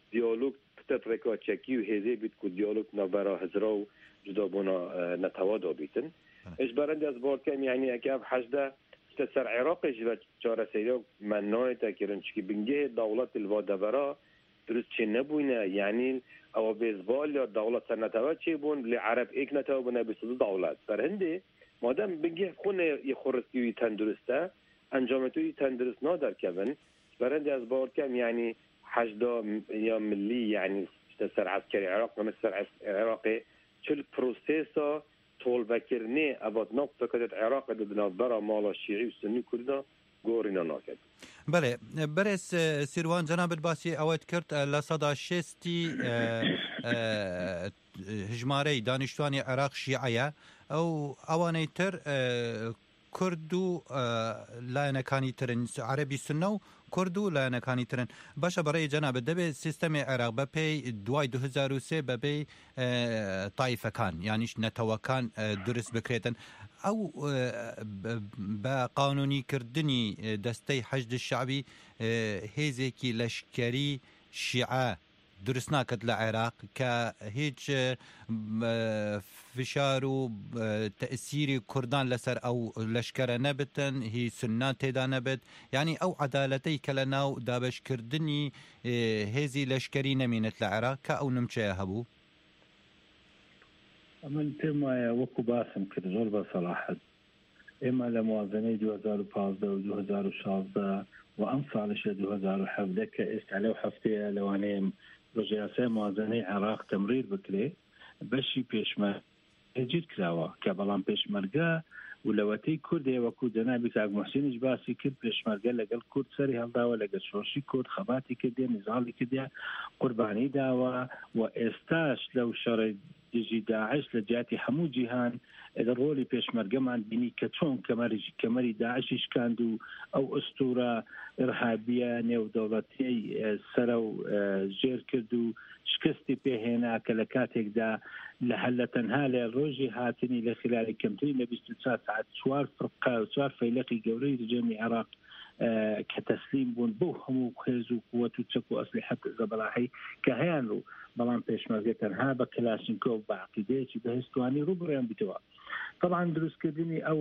دیالوگ تترکا چکی و هزی بیت که دیالوگ نبرا هزرا و جدا بونا نتوادا بیتن اش برند از بار کم یعنی اکاب حجده سر عراق جوا چهار سیدا منای تکرن چکی بنگه دولت الوادبرا درست چه نبوینه یعنی او بیزبال یا دولت سر نتوا چه بون لعرب ایک نتوا بونه بسید دولت سر هنده مادام بنگه خونه یه خورستی تندرسته انجامتوی تندرست نادر کبن برند از بار کم یعنی حجدا یا ملی یعنی سر عسکری عراق و سر عراقی چل پروسیسا طول بکرنی ابد نقطه کدت عراق دادن برا مالا شیعی و سنی کرده گورینا ناکد. بله برس سیروان جناب الباسی اوید کرد لصدا شستی هجماری دانشتوانی عراق شیعیه او اوانی تر کردو لایەنەکانی ترن عربی سنە و کورد و لایەنەکانی ترن باشە بەڕێی جەنابەت دەبێت سیستەمی عێراق بەپێی دوای دو هزار و سێ بەبێی تایفەکان یانیش نەتەوەکان دروست بکرێتن ئەو بە قانونیکردنی دەستەی حەشد شعبی هێزێکی لەشکەری شیعە دروست ناکرد لە عێراق کە هیچ فشار و تأثیری کوردان لەسەر ئەو لەشکەرە نەبتن هی سنان تێدا نەبێت یعنی ئەو عەدالەتەی کە لە ناو دابەشکردنی هێزی لەشکەری نەمێنێت لە عێراق کە ئەو نمچەیە هەبوو. من پێم وایە وەکو باسم کرد زۆر بە سەلاحەت ئێمە لە موازنەی دو هزار و پانزدە و دو هزار و شازدە و ئەم ساڵشە دو هزار و حەڤدە کە ئێستا لەو هەفتەیە لەوانەیە ڕۆژیاسای موازنەی عێراق تەمریر بکرێ بەشی پێشمەرگە جیر کراوە کە بەڵام پێشمەرگە و لەوەتەی کوردێ وەکو جەنابی کاک موحسینیش باسی کرد پێشمەرگە لەگەڵ کورد سەری هەڵداوە لەگەڵ شۆشی کورد خەباتی کردێ نزاڵی کردێ قوربانی داوە و ئێستاش لەو شەڕی دژی داعش لە جیاتی هەموو جیهان ڕۆلی پێشمەرگەمان بینی کە چۆن کەمەری داعشی شکاند و ئەو ئەستورە ئێرهابیە نێودەوڵەتیەی سەرە و ژێر کرد و شکستی پێهێنا کە لە کاتێکدا لە هەلە تەنها لە ڕۆژی هاتنی لە خلالی کەمترین لە بیست و چوار ساعت چوار فرقە و چوار فەیلقی گەورەی رژێمی عێراق کە تەسلیم بوون بۆ هەموو خێز و قووەت و چەک و ئەسلحەت زەبەلاحی کە هەیان و بەڵام پێشمەرگە تەنها بە کلاشینکۆڤ بە عەقیدەیەکی بەهێزتوانی ڕووبڕیان بیتەوە. طبعا دروستکردنی ئەو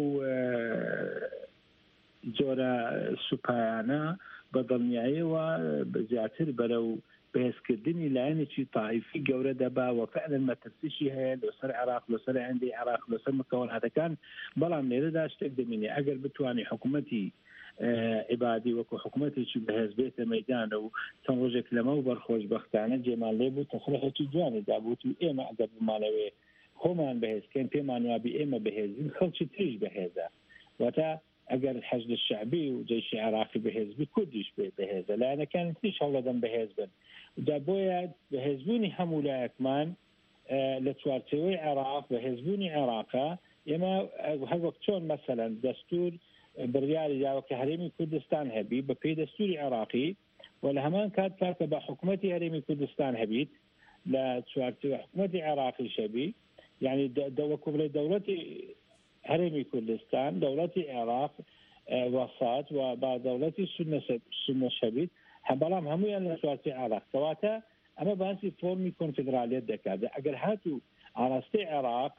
جۆرە سوپایانە بە دڵنیاییەوە زیاتر بەرەو بەهێزکردنی لایەنێکی تایفی گەورە دەبا و فعلا مەترسیشی هەیە لەسەر عێراق لەسەر هەندێک عێراق لەسەر مکەوەناتەکان بەڵام لێرەدا شتێک دەمێنێ ئەگەر بتوانێ حکوومەتی عیبادی وەکو حکوومەتێکی بەهێز بێتە مەیدانە و چەند ڕۆژێک لەمە و بەرخۆشبەختانە جێمان لێ بوو تەخرەحێکی جوانی دابوت و ئێمە ئەگەر بمانەوێ خۆمان بەهێزکەین پێمان وابی ئێمە بەهێزین خەڵکی تریش بەهێزە واتە ئەگەر حەشد شەعبی و جەیشی عێراقی بەهێزبی کوردیش بێ بەهێزە لایەنەکان تریش هەوڵەدەن بەهێز بن دا بۆیە بەهێزبوونی هەموو لایەکمان لە چوارچێوەی عێراق بەهێزبوونی عێراقا ئێمە هەر وەک چۆن مەسەلەن دەستور بڕیاری داوە کە هەرێمی کوردستان هەبی بە پێی دەستوری عێراقی و لە هەمان کات کاتکە بە حکوومەتی هەرێمی کوردستان هەبیت لە چوارچێوە حکوومەتی عێراقی شەبی يعني وەکو بڵێ دەوڵەتی هەرێمی کوردستان دەوڵەتی عێراق وەسات و با دەوڵەتی سونە شەبیت بەڵام هەمویان لە چوارچێ عێراق کەواتە ئەمە باسی فۆرمی کۆنفدرالیەت دەکات ئەگەر هاتوو ئاراستەی عێراق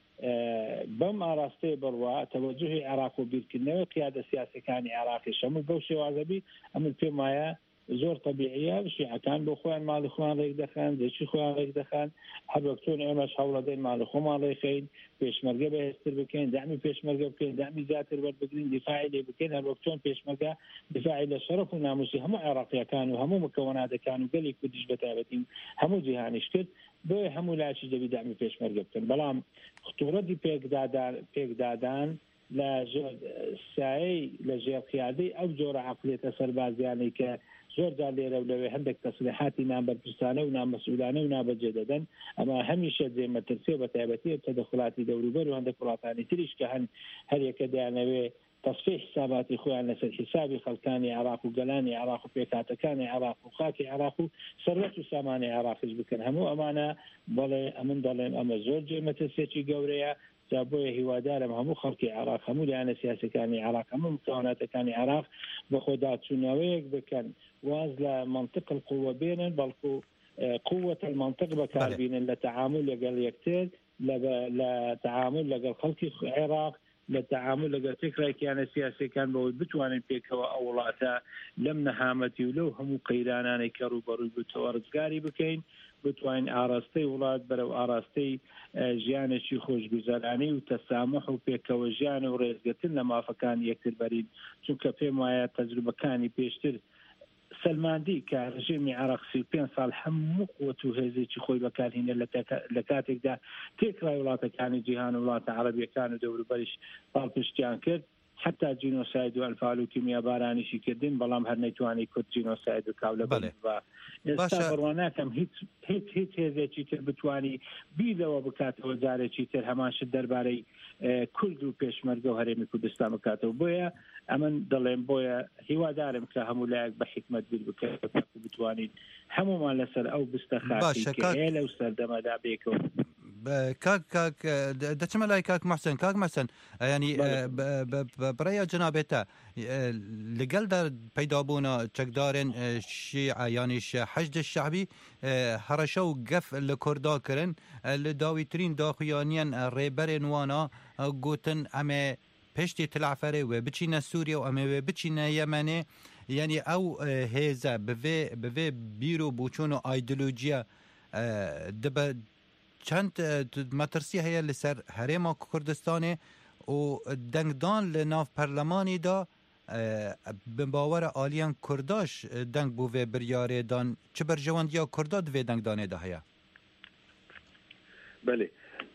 بەم ئاراستەی بڕوا تەوەجوهی عێراق و بیرکردنەوەی قیادە سیاسەکانی عێراقی شەمول بەو شێوازەبی ئەمن پێم وایە زۆر طبیعیە شیعەکان بۆ خۆیان ماڵی خۆیان ڕێک دەخەن دەچی خۆیان ڕێک دەخەن هەر وەک چۆن ئێمەش هەوڵەدەین ماڵی خۆمان ڕێکخەین پێشمەرگە بەهێزتر بکەین دامی پێشمەرگە بکەین دامی زیاتر وەربگرین دیفاعی لێ بکەین هەر وەک چۆن پێشمەرگە دیفاعی لە شەرەف و ناموسی هەموو عێراقیەکان و هەموو مکەوەناتەکان و گەلی کوردیش بەتایبەتی هەموو جیهانیش کرد بۆیە هەموو لاشی دەبی دامی پێشمەرگە بکەن بەڵام خطوڕەتی پێکدادان لە سایەی لە ژێرقیادەی ئەو جۆرە عەقڵیەتە سەربازیانەی کە زۆر جار لێرە و لەوێ هەندێک تەسلیحاتی نامبەرپرسانە و نامەسئولانە و نابەجێ دەدەن ئەمە هەمیشە جێمەترسێ بە تایبەتی تەدەخڵاتی دەوروبەر و هەندێک وڵاتانی تریش کە هەن هەر یەکە دەیانەوێ تەصفیح حساباتی خۆیان لەسەر حسابی خەڵکانی عێراق و گەلانی عێراق و پێکهاتەکانی عێراق و خاکی عێراق و سەرەت و سامانی عێراقیش بکەن هەموو ئەمانە بەڵێ ئەمن دەڵێن ئەمە زۆر جێمەترسێکی گەورەیە جا بۆیە هیوادارم هەموو خەڵکی عێراق هەموو لایەنە سیاسەکانی عێراق هەموو مکەوەناتەکانی عێراق بە خۆداچوونەوەیەک بکەن واز لە منطق القووە بێنن بەڵکو قوة المنطق بكاربين لتعامل لقل يكتير لتعامل لقل خلقي عراق للتعامل لقل فكرة كان سياسي كان بود بتوانين بيكوا أولاتا لم نهامتي ولو هم قيلاناني كرو برو بتوارزقاري بكين بتوانين آراستي ولاد برو آراستي جيانشي خوش گزارانی و تسامح و پێکەوەژیان و ڕێزگرتن لە مافەکان یەکتر بەرین چونکە پێم وایە تەجروبەکانی پێشتر سلماندی کە ڕژێمی عێراق سی و پێنج ساڵ هەموو قووەت و هێزێکی خۆی بەکارهێنا لە کاتێکدا تێکڕای وڵاتەکانی جیهان و وڵاتە عەرەبیەکان و دەوروبەریش پاڵپشتیان کرد حتى جينوسايد والفعل وكيمياء باراني شكردين بلام هر نيتواني كود جينوسايد وكاولا بلبا استابروانا كم هيت هيت هيت هذا چیتر بتواني بيلا وبكاته وزارة چیتر هماش درباري كرد و پێشمەرگە و هەرێمی کوردستان بکاتەوە بۆیە ئەمن دەڵێن بۆیە هیوادارم کە هەموو لایەک بە حکمت بیر بکات بتوانین هەمومان لەسەر ئەو بستە خاکی کە هەیە لەو سەردەمەدا بێکەوە. كاك كاك دتشم لاي كاك محسن كاك محسن يعني بريا جنابته لقل در پیدا بونا چکدارن شیعه يعني حشد الشعبي هرشو قف لكردا كرن لداويترين داخيانيان ريبرن وانا قوتن اما پشتی تلعفره و بچینه سوریه و اما بچینه یمنه يعني او هيزا بوی بوی بیرو بوچون و ایدئولوژیا دب چند مترسی هیا لسر هرما کردستانه و دنگدان لناف پرلمانی دا به باور آلیان کرداش دنگ بوه بریاره دان چه بر جواندیا کرداد و دنگدانه دا هیا؟ بله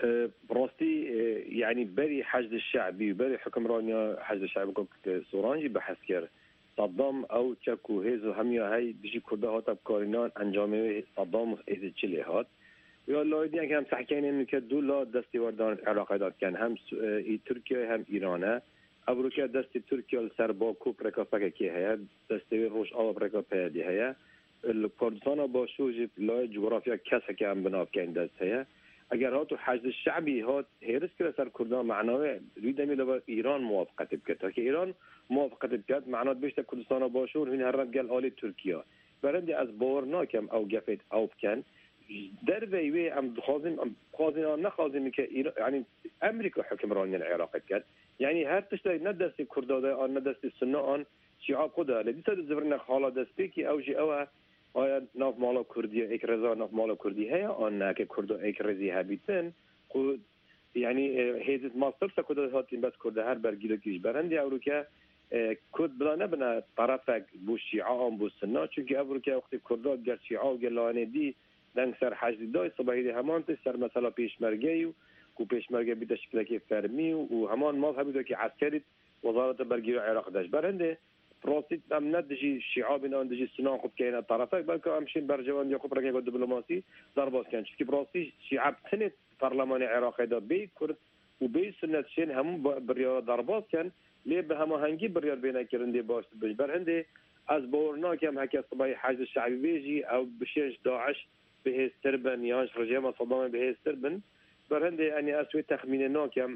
براستی يعني بري حشد الشعبي وبري حكمرانيا حشد الشعبي سورانجي بحث کرد صدام او چکو هیزو همیا هی بجی کرده هاتا بکارینان انجامه صدام ایزی چلی هات یا لایدی که هم تحکین اینو که دو لا دستی وردان عراقی داد کن هم ای ترکیه هم ایرانه ابرو که دستی ترکیه سر باکو پرکافه که هیا دستی روش آب پرکا پیدی هیا کردستان با شوجی لای جغرافیا کسا که هم بناف کن دست هیا اگر هاتو حشد الشعبی هات هیرس که سر کردان معناه ریدمی لبا ایران موافقت بکرد تا که ایران موافقت بکرد معنات بیشتر کردستان باشور هین هر رد گل آلی ترکیه برندی از باورناکم او گفت او بکن در ویوی ام خازم ام خازن آن نخازمی که ایران یعنی امریکا حکمرانی العراق کرد یعنی هر تشتای ندستی کرداده آن ندستی سنه آن شیعه قده لدی سر زبرن حالا دستی که اوجی اوه آیا ناف مالا کردی ایک رضا ناف مالا کردی هیا آن نه که کرد ایک رضی هبیتن خود یعنی هیزت ماستر سکوده هاتین بس کرده هر برگیره کیش برندی اروکه کد بلا نبنا طرفک بو شیعه آن بو سنه چونکه اروکه وقتی کردات گر شیعه و گلانه دی دنگ سر حجد دای صباحی همان سر مثلا پیشمرگی و کو پیشمرگی بیت شکل که فرمی و همان مال همیشه که عسکری وزارت برگیری عراق داشت برنده پروسید ام ندجی شیعه بینان دجی سنان خوب که این طرفک بلکه همشین برجوان یا خوب رنگ دیپلماسی ضربات کن چون که پروسی شیعه تنت پارلمان عراق دا بی کرد و بی سنت شین هم بریار ضربات کن لی به همه هنگی بریار بینه کرنده باش بج برنده از باورنا که هم هک صباحی حجز شعبی بیجی او بشینش داعش به استربن یاش رژیم صدام به استربن برهنده يعني اسوي تخمين ناكم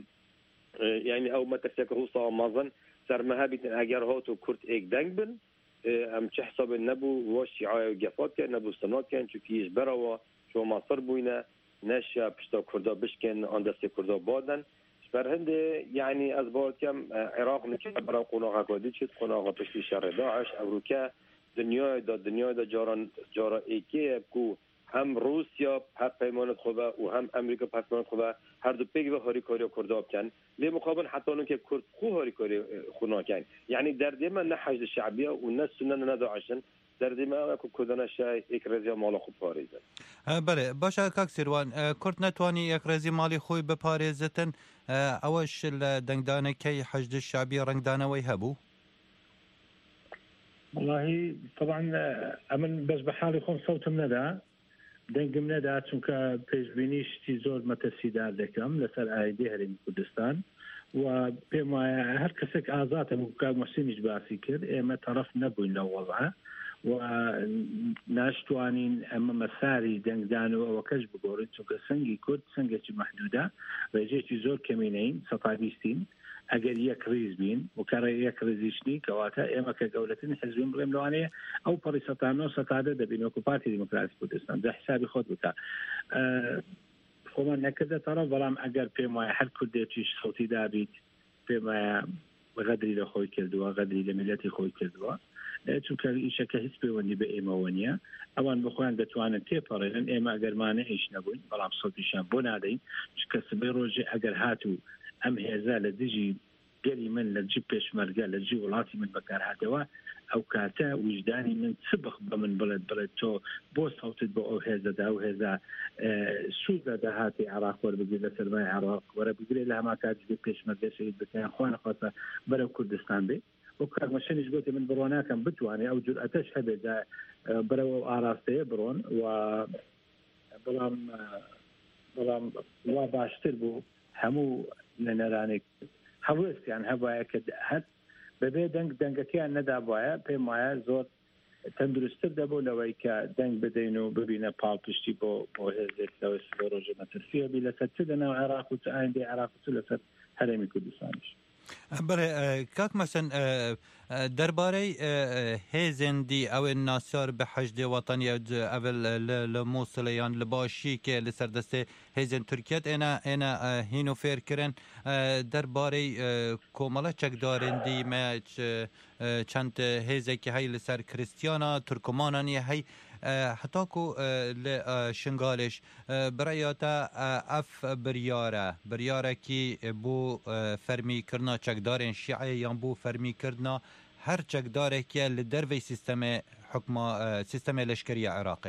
يعني او ما تسيك روسا مازن سر مهابت اگر هاتو كرت ايك دنگ بن ام چه حساب نبو و شیعه گفات کن نبو سنات کن چونکه برا شو مصر بوینه نشا پشتا کردا بشکن آن دست کردا بادن برهنده يعني از بار کم عراق نکه برا قناغه کدی چید قناغه پشتی شر داعش امروکه دنیا دا دنیا دا جاران جارا ایکه کو هم روسیا هر پیمانت خوبه و هم امریکا پیمانت خوبه هر دو پیگ و هاری کاری کرده کن لی مقابل حتی اون که کرد خو هاری کاری خونا کن یعنی در دیمه نه حشد شعبیه و نه سنن نه داعشن در دیمه اکو کدن شای یک رزی مال خوب پاریزن بله باشه کاک سیروان کرد نتوانی یک رزی مالی خوی بپاریزتن اوش دنگدانه کی حشد شعبیه رنگدانه وی هبو والله طبعا امن بس بحالي خون صوتم ندا دەنگم نەدا چونکە پێشبینیشتی زۆر مەتەسیدار دەکەم لەسەر ئایدی هەرێمی کوردستان و پێم وایە هەر کەسێک ئازاتە کاک مەحسینیش باسی کرد ئێمە تەرەف نەبووین لەو وەڵعە و ناشتوانین ئەمە مەساری دەنگدان و ئەوەکەش بگۆڕین چونکە سەنگی کورد سەنگێکی مەحدودە ڕێژێکی زۆر کەمینەین سەفاریستین ئەگەر یەک ڕیز بین و کارە یەک ڕێزیشتنی کەواتە ئێمە کە گەورەترین حزبین بڵێم لەوانەیە ئەو پەڕی سەتانۆ سەتادە دەبین وەکو پارتی دیموکراسی کوردستان جا حسابی خۆت بکە خۆمان نەکردە تەڕە بەڵام ئەگەر پێم وایە هەر کوردێکیش سەوتی دابیت پێم وایە غەدری لە خۆی کردووە غەدری لە میلەتی خۆی کردووە چونکە ئیشەکە هیچ پەیوەندی بە ئێمەوە نییە ئەوان بخۆیان دەتوانن تێپەڕێنن ئێمە ئەگەرمانە هیچ نەبووین بەڵام سەوتیشان بۆ نادەین چکە سبەی ڕۆژێ ئەگەر هاتوو ئەم هێزا لە دژی گەلی من لە جی پێشمەرگە لە جی وڵاتی من بەکار هاتەوە ئەو کاتە وجدانی من چ بخ بە من بڵێت بڵێت تۆ بۆ سەوتت بۆ ئەو هێزەدا و هێزا سوودە داهاتی عراق وەربگرێت لە سەرمای عراق وەرە بگرێت لە هەما کات پێشمەرگە شەهید بکەیان خوا نەخواتە بەرەو کوردستان بێ و کارمەشەنیش گوتی من بڕۆ ناکەم بتوانێ ئەو جورئەتەش هەبێت بەرەوە ئاراستەیە بڕۆن و بەڵام بەڵام وا باشتر بوو هەموو لە نەرانێک هەڵوێستیان هەبایە کە هەر بەبێ دەنگ دەنگەکەیان نەدا بواە پێم وایە زۆر تەندروستتر دەبوو لەوەی کە دەنگ بدەین و ببینە پاڵپشتی بۆ بۆ هێزێک لەوەی بۆ ڕۆژە مەترسیە بی لەسەر چ لەناو عێراق و چ ئایندەی عێراق و چ لەسەر هەرێمی کوردستانیش. بەڵێ کاک مەسن دەربارەی هێزێندی ئەوێ ناسیار بە حەجدێ وەتەنیە ئەڤل لە مووسڵەیان لە باشی کە لە سەردەستێ هێزن تورکیت ئێنە ئێنە هین و فێرکردن دەربارەی کۆمەڵە چەکدارێندی مە چەند هێزێکی هەی لەسەر کریستیانە تورکمانانی هەی حتاکو لشنگالش برای تا اف بریاره بریاره کی بو فرمی کرنا چکدارن شیعه یا بو فرمی کرنا هر چکداره که لدروی سیستم حکم سیستم لشکری عراقی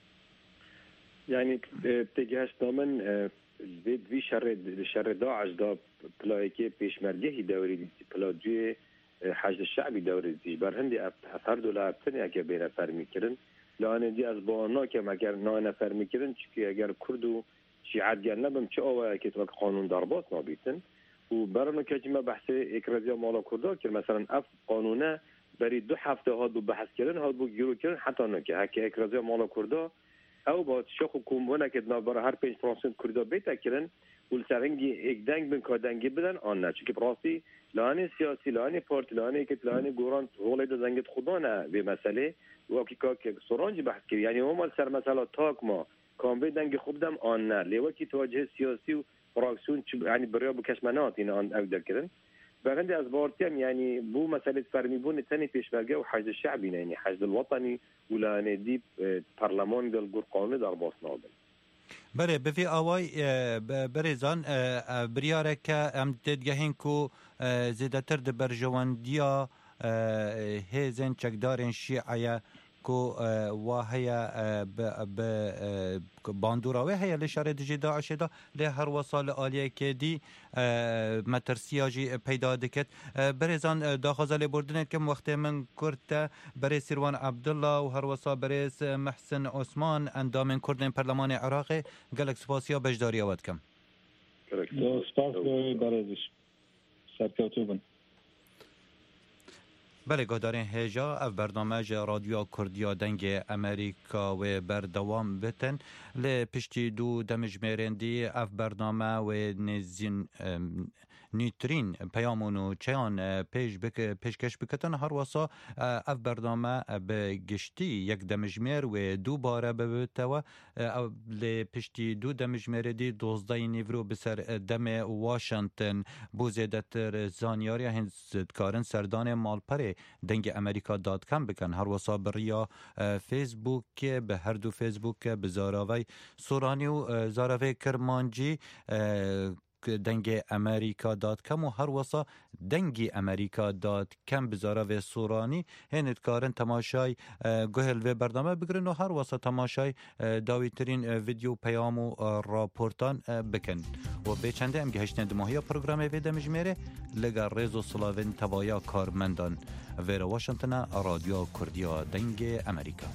یعنی تجهش دامن وی شر شر داعش دا پلایکی پیشمرگی دوری پلاجی حشد الشعبی دوری برهندی هر دولار تنیا که بین فرمی کردن لانه دی از با آنها که مگر نه نفر میکردن چی اگر کرد و شیعت گل نبم چه آوه که تو قانون درباط نابیتن و برای که ما بحث اکرازیا مالا کرده که مثلا اف قانونه بری دو هفته ها دو بحث کردن ها دو گیرو کردن حتی نه که هک اکرازیا مالا کرده او با شخو کومونه که برای هر پنج پرسنت کرده بیت کردن و سرنگی یک دنگ بن کادنگی بدن آن نه چون که براستی لانه سیاسی لانه پارتی لانه که لانه گوران رول دو زنگت خدا نه به مسئله وقتی که سرانجی بحث کرد یعنی هم سر مسئله تاک ما کام به دنگ خوب دم آن نه لیوکی تواجه سیاسی و فراکسیون یعنی برای بکشمنات این آن اقدر کردن بعد از بارتیم یعنی بو مسئله فرمی بون تنی پیشمرگه و حشد الشعبی یعنی حشد الوطنی ولانه دی پارلمان دل گر قانون در باس نابن بله بفی آوای بریزان بریاره که ام دیدگهین کو زیادتر د برجواندیا هیزن چکدارن شیعه کو واهیا ب باندوراوی هیا لشاره دجی داعش دا له هر وصال عالیه که دی مترسیاجی پیدا دکت بریزان داخل بردن کم وقت من کرد بری سیروان عبدالله و هر وصال بری محسن عثمان اندام کردن پارلمان عراق گلک سپاسیا بجداری آورد کم سپاس بریزش سرکوتوبن بله گهدارین هجا اف برنامه رادیو کردیا دنگ امریکا و بردوام بتن ل پشتی دو دمجمرندی اف برنامه و نزین نیترین پیامونو چیان پیش بک پیشکش بکتن هر واسا اف برنامه به گشتی یک دمجمر و دو باره ببتوا ل پشتی دو دمجمر دی دوزده نیورو بسر دم واشنگتن بوزیدتر زانیاری هنز کارن سردان مالپره دنگ امریکا دات کام بکن هر واسا بریا فیسبوک به هر دو فیسبوک به زاراوی سورانی و زاراوی کرمانجی دنگ امریکا دات کام و هر واسا دنگی امریکا دات کام بزاره و سورانی هنت کارن تماشای گوهل و برنامه بگرن و هر واسا تماشای داویترین ویدیو پیام و راپورتان بکن و به چنده ام گهشتند ماهی پروگرام ویده مجمره لگر ریز و سلاوین توایا کارمندان ویر واشنطن رادیو کردیا دنگ امریکا.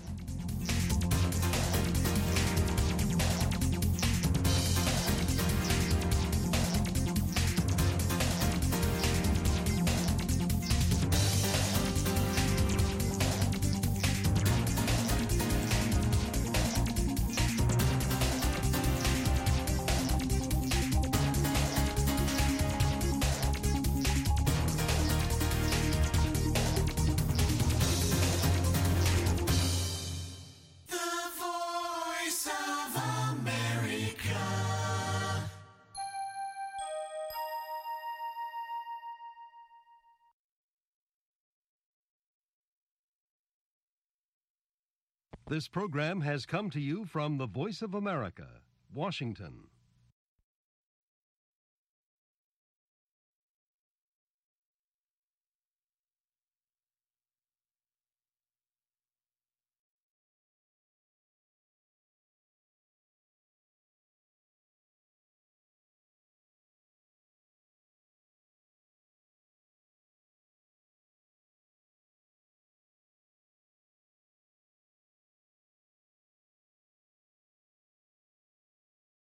This program has come to you from the Voice of America, Washington.